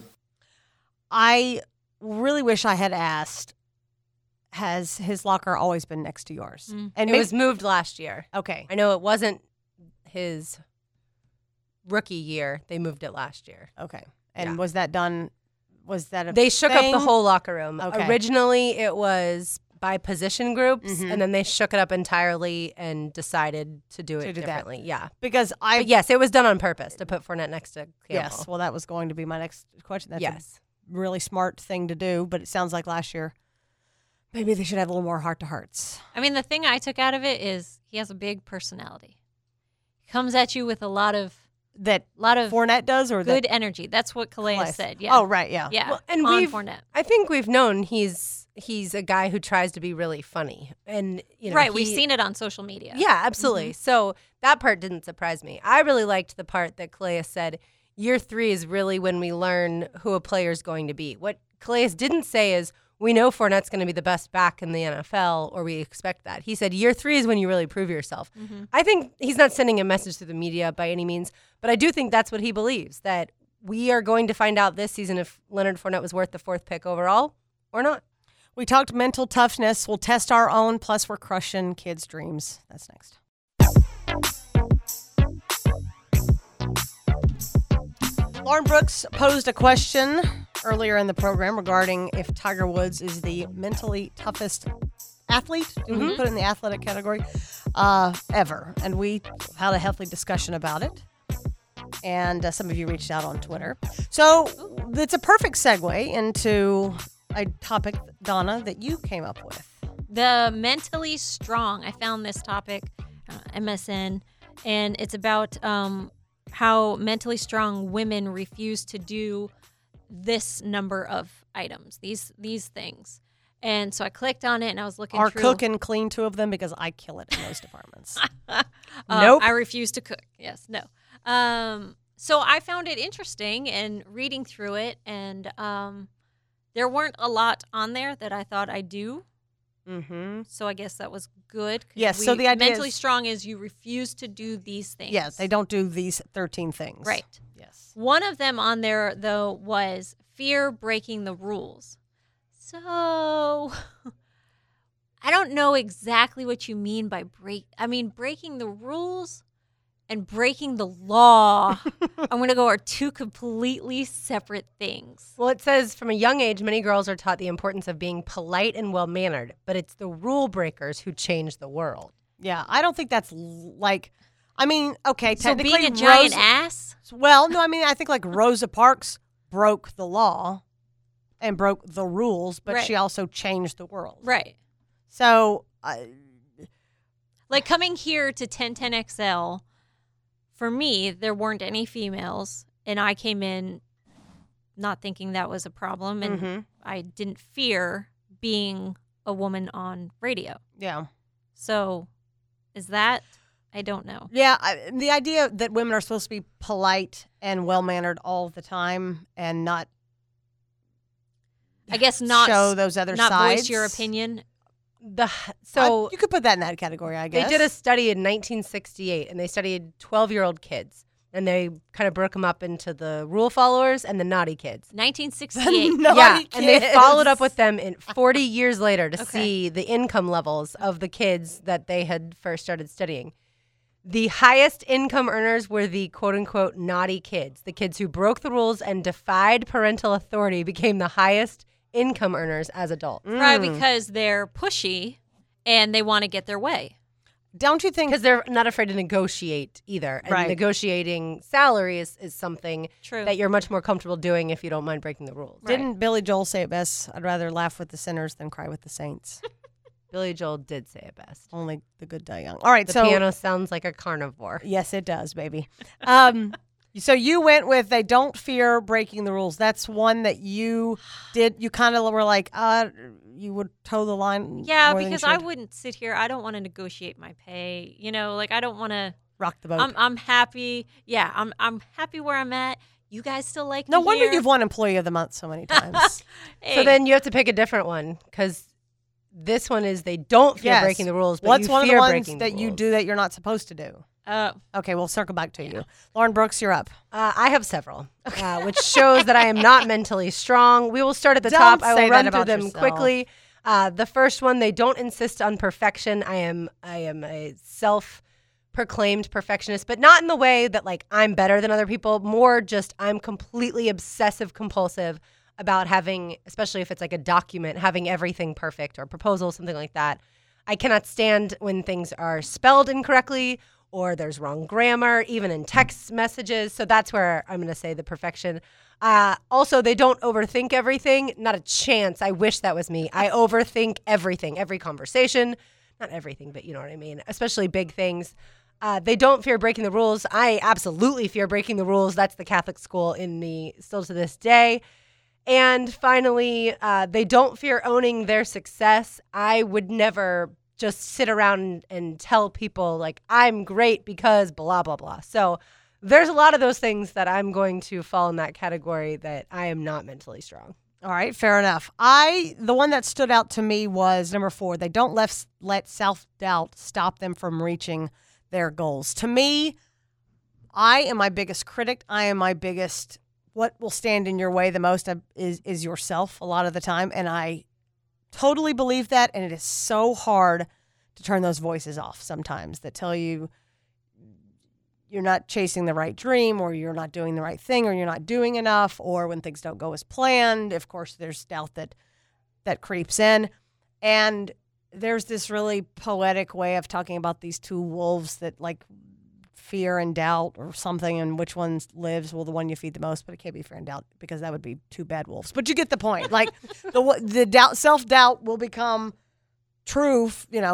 I really wish I had asked, has his locker always been next to yours? And it was moved last year. Okay. I know it wasn't his rookie year. They moved it last year. Okay. And was that done? Was that They shook thing? up the whole locker room. Okay. Originally, it was by position groups, and then they shook it up entirely and decided to do it differently. Yeah. Because But yes, it was done on purpose to put Fournette next to Campbell. Yes. Well, that was going to be my next question. That's a really smart thing to do, but it sounds like last year maybe they should have a little more heart-to-hearts. I mean, the thing I took out of it is he has a big personality. He comes at you with a lot of Fournette does, or good energy. That's what Calais said. Yeah. Oh, right. Yeah. Yeah. Well, and Fournette. I think we've known he's a guy who tries to be really funny, and right. We've seen it on social media. Yeah, absolutely. So that part didn't surprise me. I really liked the part that Calais said. Year 3 is really when we learn who a player is going to be. What Calais didn't say is, we know Fournette's going to be the best back in the NFL, or we expect that. He said year 3 is when you really prove yourself. I think he's not sending a message to the media by any means, but I do think that's what he believes, that we are going to find out this season if Leonard Fournette was worth the 4th pick overall or not. We talked mental toughness. We'll test our own, plus we're crushing kids' dreams. That's next. Lauren Brooks posed a question earlier in the program regarding if Tiger Woods is the mentally toughest athlete, do we put it in the athletic category, ever. And we had a healthy discussion about it. And some of you reached out on Twitter. So it's a perfect segue into a topic, Donna, that you came up with. The mentally strong. I found this topic, MSN, and it's about how mentally strong women refuse to do this number of items, these things. And so I clicked on it and I was looking through. Cook and clean 2 of them because I kill it in those departments. Nope. I refuse to cook. Yes, no. So I found it interesting and reading through it, and there weren't a lot on there that I thought I do. Mm-hmm. So I guess that was good. Yes, so the idea mentally is, strong is you refuse to do these things. Yes, they don't do these 13 things. Right. Yes. One of them on there, though, was fear breaking the rules. So I don't know exactly what you mean by breaking the rules and breaking the law, I'm going to go, are 2 completely separate things. Well, it says from a young age, many girls are taught the importance of being polite and well-mannered, but it's the rule breakers who change the world. Yeah, I don't think that's okay, So technically being a giant ass? Well, no, I think like Rosa Parks broke the law and broke the rules, but she also changed the world. Right. So, like coming here to 1010XL, for me, there weren't any females, and I came in not thinking that was a problem, and I didn't fear being a woman on radio. Yeah. So, is that? I don't know. Yeah, the idea that women are supposed to be polite and well-mannered all the time and not, I guess, not show those other not sides. Voice your opinion. So you could put that in that category, I guess. They did a study in 1968, and they studied 12-year-old kids, and they kind of broke them up into the rule followers and the naughty kids. 1968. And they followed up with them 40 years later to see the income levels of the kids that they had first started studying. The highest income earners were the quote-unquote naughty kids. The kids who broke the rules and defied parental authority became the highest income earners as adults. Right, because they're pushy and they want to get their way. Don't you think? Because they're not afraid to negotiate either. And negotiating salary is something that you're much more comfortable doing if you don't mind breaking the rules. Didn't Billy Joel say it best? I'd rather laugh with the sinners than cry with the saints. Billy Joel did say it best. Only the good die young. All right, the so piano sounds like a carnivore. Yes, it does, baby. So you went with they don't fear breaking the rules. That's one that you did. You kind of were like, you would toe the line. Yeah, because I wouldn't sit here. I don't want to negotiate my pay. I don't want to rock the boat. I'm happy. Yeah, I'm happy where I'm at. You guys still like me No wonder here. you've won Employee of the Month so many times. So then you have to pick a different one because this one is they don't fear breaking the rules, but what's you one fear of the ones breaking that the you rules. do that you're not supposed to do? Okay, we'll circle back to you. Lauren Brooks, you're up. I have several, which shows that I am not mentally strong. We will start at the Don't top. I say will that run through about them yourself. quickly. The first one, they don't insist on perfection. I am a self-proclaimed perfectionist, but not in the way that like I'm better than other people. More just I'm completely obsessive compulsive about having, especially if it's like a document, having everything perfect or proposal, something like that. I cannot stand when things are spelled incorrectly or there's wrong grammar, even in text messages. So that's where I'm going to say the perfection. Also, they don't overthink everything. Not a chance. I wish that was me. I overthink everything, every conversation. Not everything, but you know what I mean, especially big things. They don't fear breaking the rules. I absolutely fear breaking the rules. That's the Catholic school in me still to this day. And finally, they don't fear owning their success. I would never just sit around and tell people like I'm great because blah, blah, blah. So there's a lot of those things that I'm going to fall in that category that I am not mentally strong. All right, fair enough. The one that stood out to me was number 4. They don't let self-doubt stop them from reaching their goals. To me, I am my biggest critic. I am my biggest what will stand in your way the most is yourself a lot of the time. And I totally believe that. And it is so hard to turn those voices off sometimes that tell you you're not chasing the right dream, or you're not doing the right thing, or you're not doing enough, or when things don't go as planned. Of course, there's doubt that creeps in. And there's this really poetic way of talking about these two wolves that like fear and doubt or something, and which one lives. Well, the one you feed the most, but it can't be fear and doubt because that would be two bad wolves. But you get the point. Like the doubt, self-doubt will become true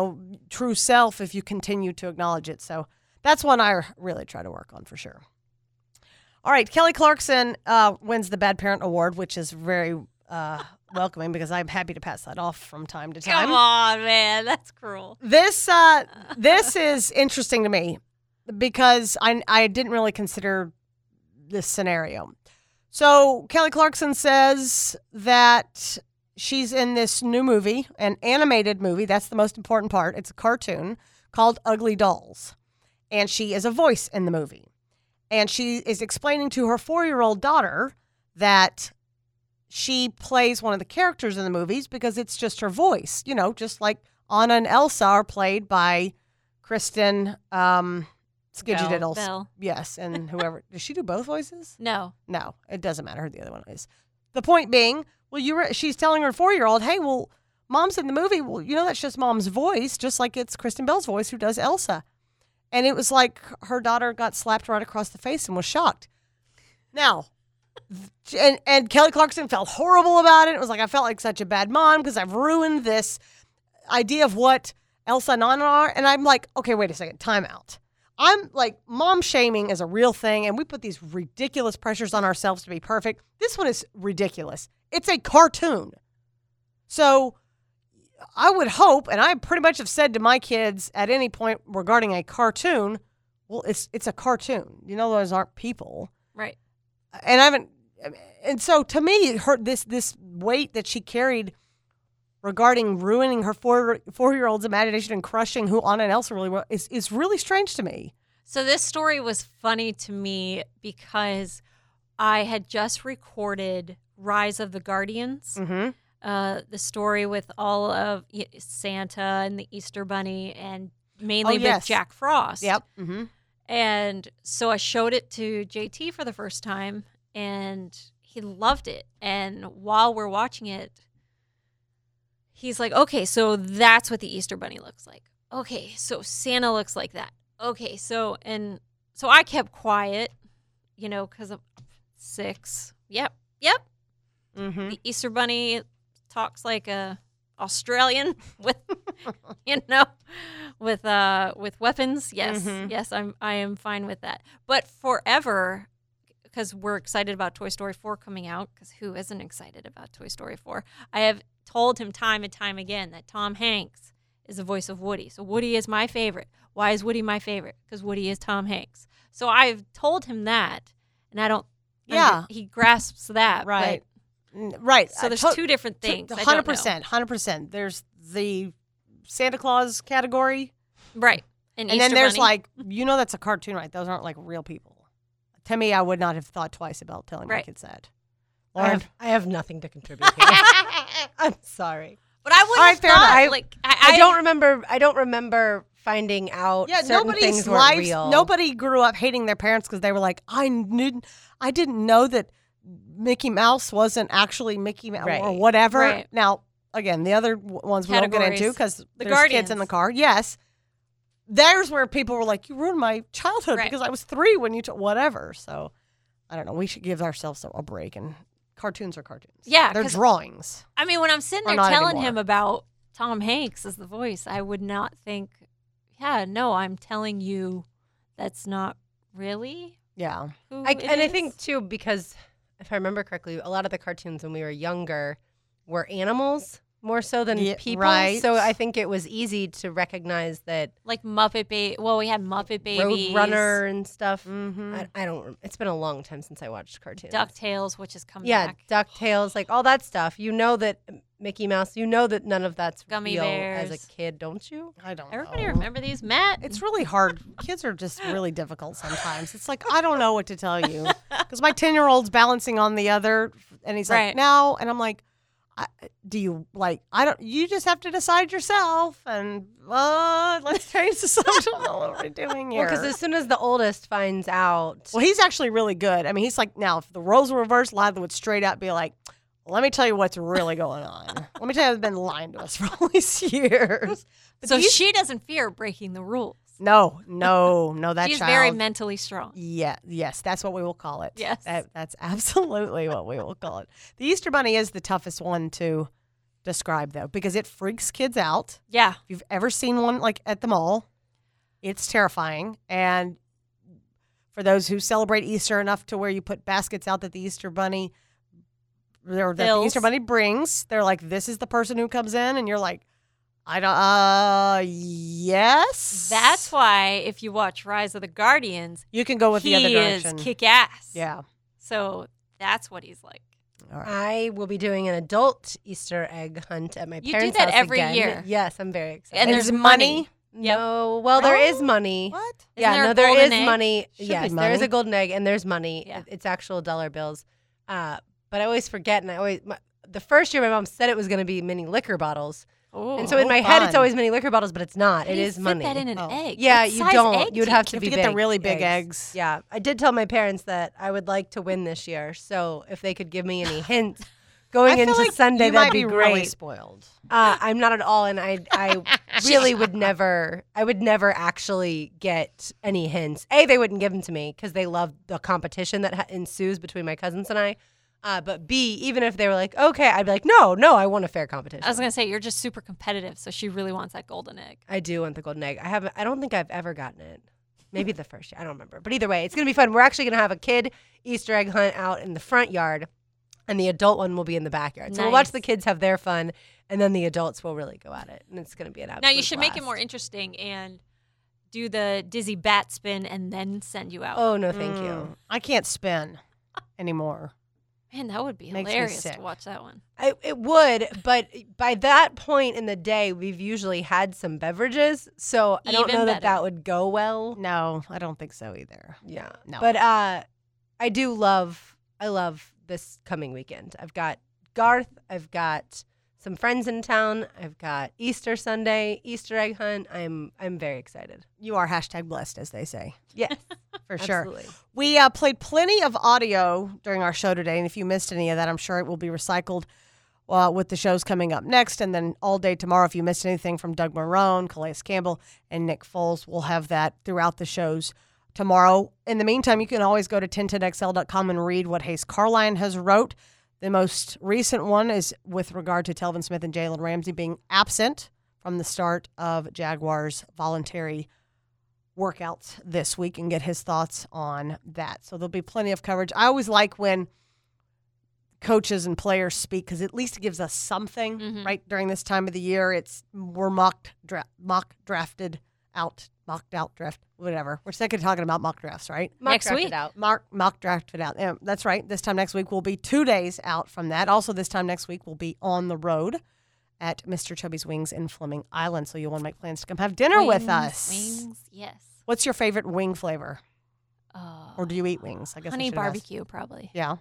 self if you continue to acknowledge it. So that's one I really try to work on for sure. All right, Kelly Clarkson wins the Bad Parent Award, which is very welcoming because I'm happy to pass that off from time to time. Come on, man. That's cruel. This is interesting to me because I didn't really consider this scenario. So Kelly Clarkson says that she's in this new movie, an animated movie. That's the most important part. It's a cartoon called Ugly Dolls. And she is a voice in the movie. And she is explaining to her 4-year-old daughter that she plays one of the characters in the movies because it's just her voice. You know, just like Anna and Elsa are played by Kristen Skidgediddles. Bell. Yes, and whoever. Does she do both voices? No. No, it doesn't matter who the other one is. The point being, she's telling her 4-year-old, hey, well, Mom's in the movie. Well, that's just Mom's voice, just like it's Kristen Bell's voice who does Elsa. And it was like her daughter got slapped right across the face and was shocked. Now, and Kelly Clarkson felt horrible about it. It was like, I felt like such a bad mom because I've ruined this idea of what Elsa and Anna are. And I'm like, okay, wait a second, time out. I'm like, mom shaming is a real thing, and we put these ridiculous pressures on ourselves to be perfect. This one is ridiculous. It's a cartoon. So I would hope, and I pretty much have said to my kids at any point regarding a cartoon, well, it's a cartoon. Those aren't people. Right. And so to me, this weight that she carried regarding ruining her 4-year-old's imagination and crushing who Anna and Elsa really were is really strange to me. So this story was funny to me because I had just recorded Rise of the Guardians. Mm-hmm. The story with all of Santa and the Easter Bunny and mainly with Jack Frost. Yep. Mm-hmm. And so I showed it to JT for the first time, and he loved it. And while we're watching it, he's like, okay, so that's what the Easter Bunny looks like. Okay, so Santa looks like that. Okay, so I kept quiet, because I'm 6. Yep. Mm-hmm. The Easter Bunny talks like a Australian with with weapons. Yes, Mm-hmm. yes, I am fine with that. But forever, because we're excited about Toy Story 4 coming out, because who isn't excited about Toy Story 4? I have told him time and time again that Tom Hanks is the voice of Woody. So Woody is my favorite. Why is Woody my favorite? Because Woody is Tom Hanks. So I've told him that, and I don't. Yeah, he grasps that. Right. Right. So there's two different things. 100%. There's the Santa Claus category. Right. And Easter then there's Bunny. that's a cartoon, right? Those aren't like real people. To me, I would not have thought twice about telling my kids that. I have nothing to contribute here. I'm sorry. But I wouldn't have thought, I don't remember finding out certain things weren't real. Nobody grew up hating their parents because they were like, I didn't know that Mickey Mouse wasn't actually Mickey Mouse or whatever. Right. Now, again, the other ones we don't get into because there's Guardians. kids in the car. Yes. There's where people were like, you ruined my childhood because I was 3 when you whatever. So, I don't know. We should give ourselves a break. And cartoons are cartoons. Yeah. They're drawings. I mean, when I'm sitting there telling him about Tom Hanks as the voice, I would not think, I'm telling you that's not really Yeah. who I it is. think, too, because if I remember correctly, a lot of the cartoons when we were younger were animals more so than people. Right. So I think it was easy to recognize that. Like Muppet Baby. Well, we had Muppet Babies. Roadrunner and stuff. Mm-hmm. I don't. It's been a long time since I watched cartoons. DuckTales, which has come Yeah, back. DuckTales, like all that stuff. You know that Mickey Mouse. You know that none of that's Gummy real bears. as a kid, don't you? I don't Everybody know. remember these, Matt? It's really hard. Kids are just really difficult sometimes. It's like, I don't know what to tell you. Because my 10-year-old's balancing on the other, and he's Right. like, no. And I'm like, you just have to decide yourself. And let's change the subject. I don't know what we're doing here. Well, because as soon as the oldest finds out. Well, he's actually really good. I mean, he's like, now, if the roles were reversed, Lila would straight out be like, let me tell you what's really going on. Let me tell you, they've been lying to us for all these years. But So she doesn't fear breaking the rules. No, that She's child. very mentally strong. Yes, that's what we will call it. Yes. That's absolutely what we will call it. The Easter Bunny is the toughest one to describe, though, because it freaks kids out. Yeah. If you've ever seen one like at the mall, it's terrifying. And for those who celebrate Easter enough to where you put baskets out that the Easter Bunny brings, they're like, this is the person who comes in, and you're like, yes. That's why if you watch Rise of the Guardians, you can go with the other direction. He is kick-ass. Yeah. So that's what he's like. All right. I will be doing an adult Easter egg hunt at my You do parents' that house every again. year. Yes, I'm very excited. And there's money. No, well, there is money. What? Yeah, there a no, there golden is egg? money. Should Yes, be there is money. a golden egg, and there's money. Yeah. It's actual dollar bills. But I always forget, and the first year my mom said it was going to be mini liquor bottles. Oh, And so in my head, it's fun. always mini liquor bottles, but it's not. How It do you is fit money. that in an egg? Yeah, What you size don't. egg You'd do have you to be get the big really big eggs. Yeah, I did tell my parents that I would like to win this year. So if they could give me any hints going I feel into like Sunday, you that'd might be be great. really spoiled. I'm not at all, and I really would never. I would never actually get any hints. They wouldn't give them to me because they love the competition that ensues between my cousins and I. But B, even if they were like, okay, I'd be like, no, I want a fair competition. I was gonna say you're just super competitive, so she really wants that golden egg. I do want the golden egg. I don't think I've ever gotten it. Maybe the first year. I don't remember. But either way, it's gonna be fun. We're actually gonna have a kid Easter egg hunt out in the front yard, and the adult one will be in the backyard. So we'll watch Nice. the kids have their fun, and then the adults will really go at it, and it's gonna be an absolute Now you should make it blast. more interesting and do the dizzy bat spin and then send you out. Oh no, thank you. I can't spin anymore. Man, that would be Makes me hilarious sick. to watch that one. It would, but by that point in the day, we've usually had some beverages, so I don't Even know better. that would go well. No, I don't think so either. Yeah, No. But I love this coming weekend. I've got Garth. I've got some friends in town. I've got Easter Sunday, Easter egg hunt. I'm very excited. You are #blessed, as they say. Yes, For sure. absolutely. We played plenty of audio during our show today, and if you missed any of that, I'm sure it will be recycled with the shows coming up next, and then all day tomorrow. If you missed anything from Doug Marrone, Calais Campbell, and Nick Foles, we'll have that throughout the shows tomorrow. In the meantime, you can always go to 1010XL.com and read what Hayes Carline has wrote. The most recent one is with regard to Telvin Smith and Jalen Ramsey being absent from the start of Jaguars' voluntary workouts this week, and get his thoughts on that. So there'll be plenty of coverage. I always like when coaches and players speak because at least it gives us something right during this time of the year. We're mocked out draft, whatever. We're sick of talking about mock drafts, right? Next week. Mock drafted out. Yeah, that's right. This time next week we'll be 2 days out from that. Also, this time next week we'll be on the road at Mr. Chubby's Wings in Fleming Island. So you'll want to make plans to come have dinner with us. Wings, yes. What's your favorite wing flavor? Or do you eat wings? I guess I Honey should ask. barbecue, probably. Yeah.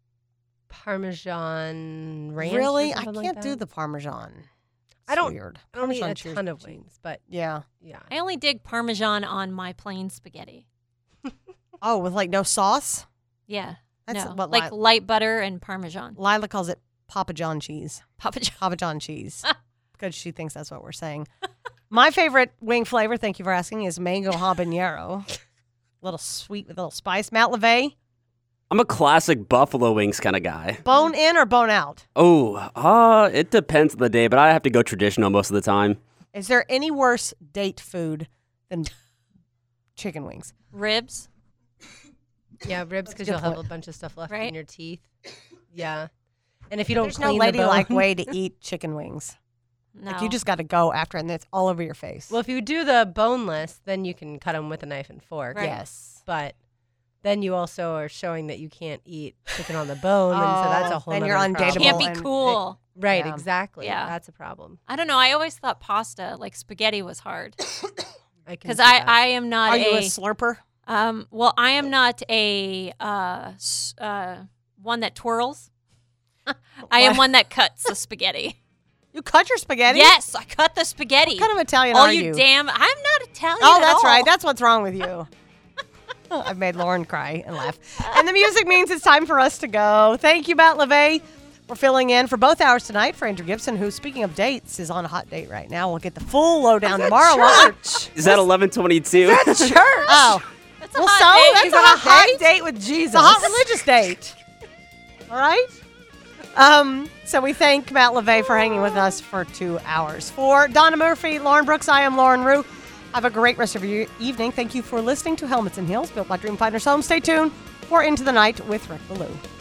Parmesan ranch. Really? or I something can't like do that. the Parmesan. I don't. Weird. I don't eat Parmesan a cheers ton of cheese. wings, but Yeah. yeah. I only dig Parmesan on my plain spaghetti. Oh, with like no sauce? Yeah. That's no. what like light butter and Parmesan. Lila calls it Papa John cheese. Papa John. Papa John cheese. Because she thinks that's what we're saying. My favorite wing flavor, thank you for asking, is mango habanero. Little sweet with a little spice. Matt LeVay, I'm a classic buffalo wings kind of guy. bone in or bone out? Oh, it depends on the day, but I have to go traditional most of the time. Is there any worse date food than chicken wings? Ribs. Yeah, ribs because Good you'll have point. a bunch of stuff left Right? in your teeth. Yeah, and if you don't There's no clean ladylike the bone, way to eat chicken wings. No. Like you just got to go after it and it's all over your face. Well, if you do the boneless, then you can cut them with a knife and fork. Right. Yes. But then you also are showing that you can't eat chicken on the bone, and so that's a whole. then nother you're problem. undateable. Can't be and- cool. Right, Yeah. exactly. Yeah. That's a problem. I don't know. I always thought pasta, like spaghetti, was hard. I can Because see that. I am not Are you a slurper? Well, I am not a one that twirls. I am What? one that cuts the spaghetti. You cut your spaghetti? Yes, I cut the spaghetti. What kind of Italian oh, are you you? damn! I'm not Italian. Oh, at that's all. right. That's what's wrong with you. I've made Lauren cry and laugh. And the music means it's time for us to go. Thank you, Matt LeVay. We're filling in for both hours tonight for Andrew Gibson, who, speaking of dates, is on a hot date right now. We'll get the full lowdown tomorrow. Church. Is that 11:22? That's church. Oh. That's a Well, hot so date. that's You a got hot date with Jesus. It's a hot religious date. All right? So we thank Matt LeVay for hanging with us for 2 hours. For Donna Murphy, Lauren Brooks, I am Lauren Rue. Have a great rest of your evening. Thank you for listening to Helmets and Heels, built by Dreamfinders Home. Stay tuned for Into the Night with Rick Ballou.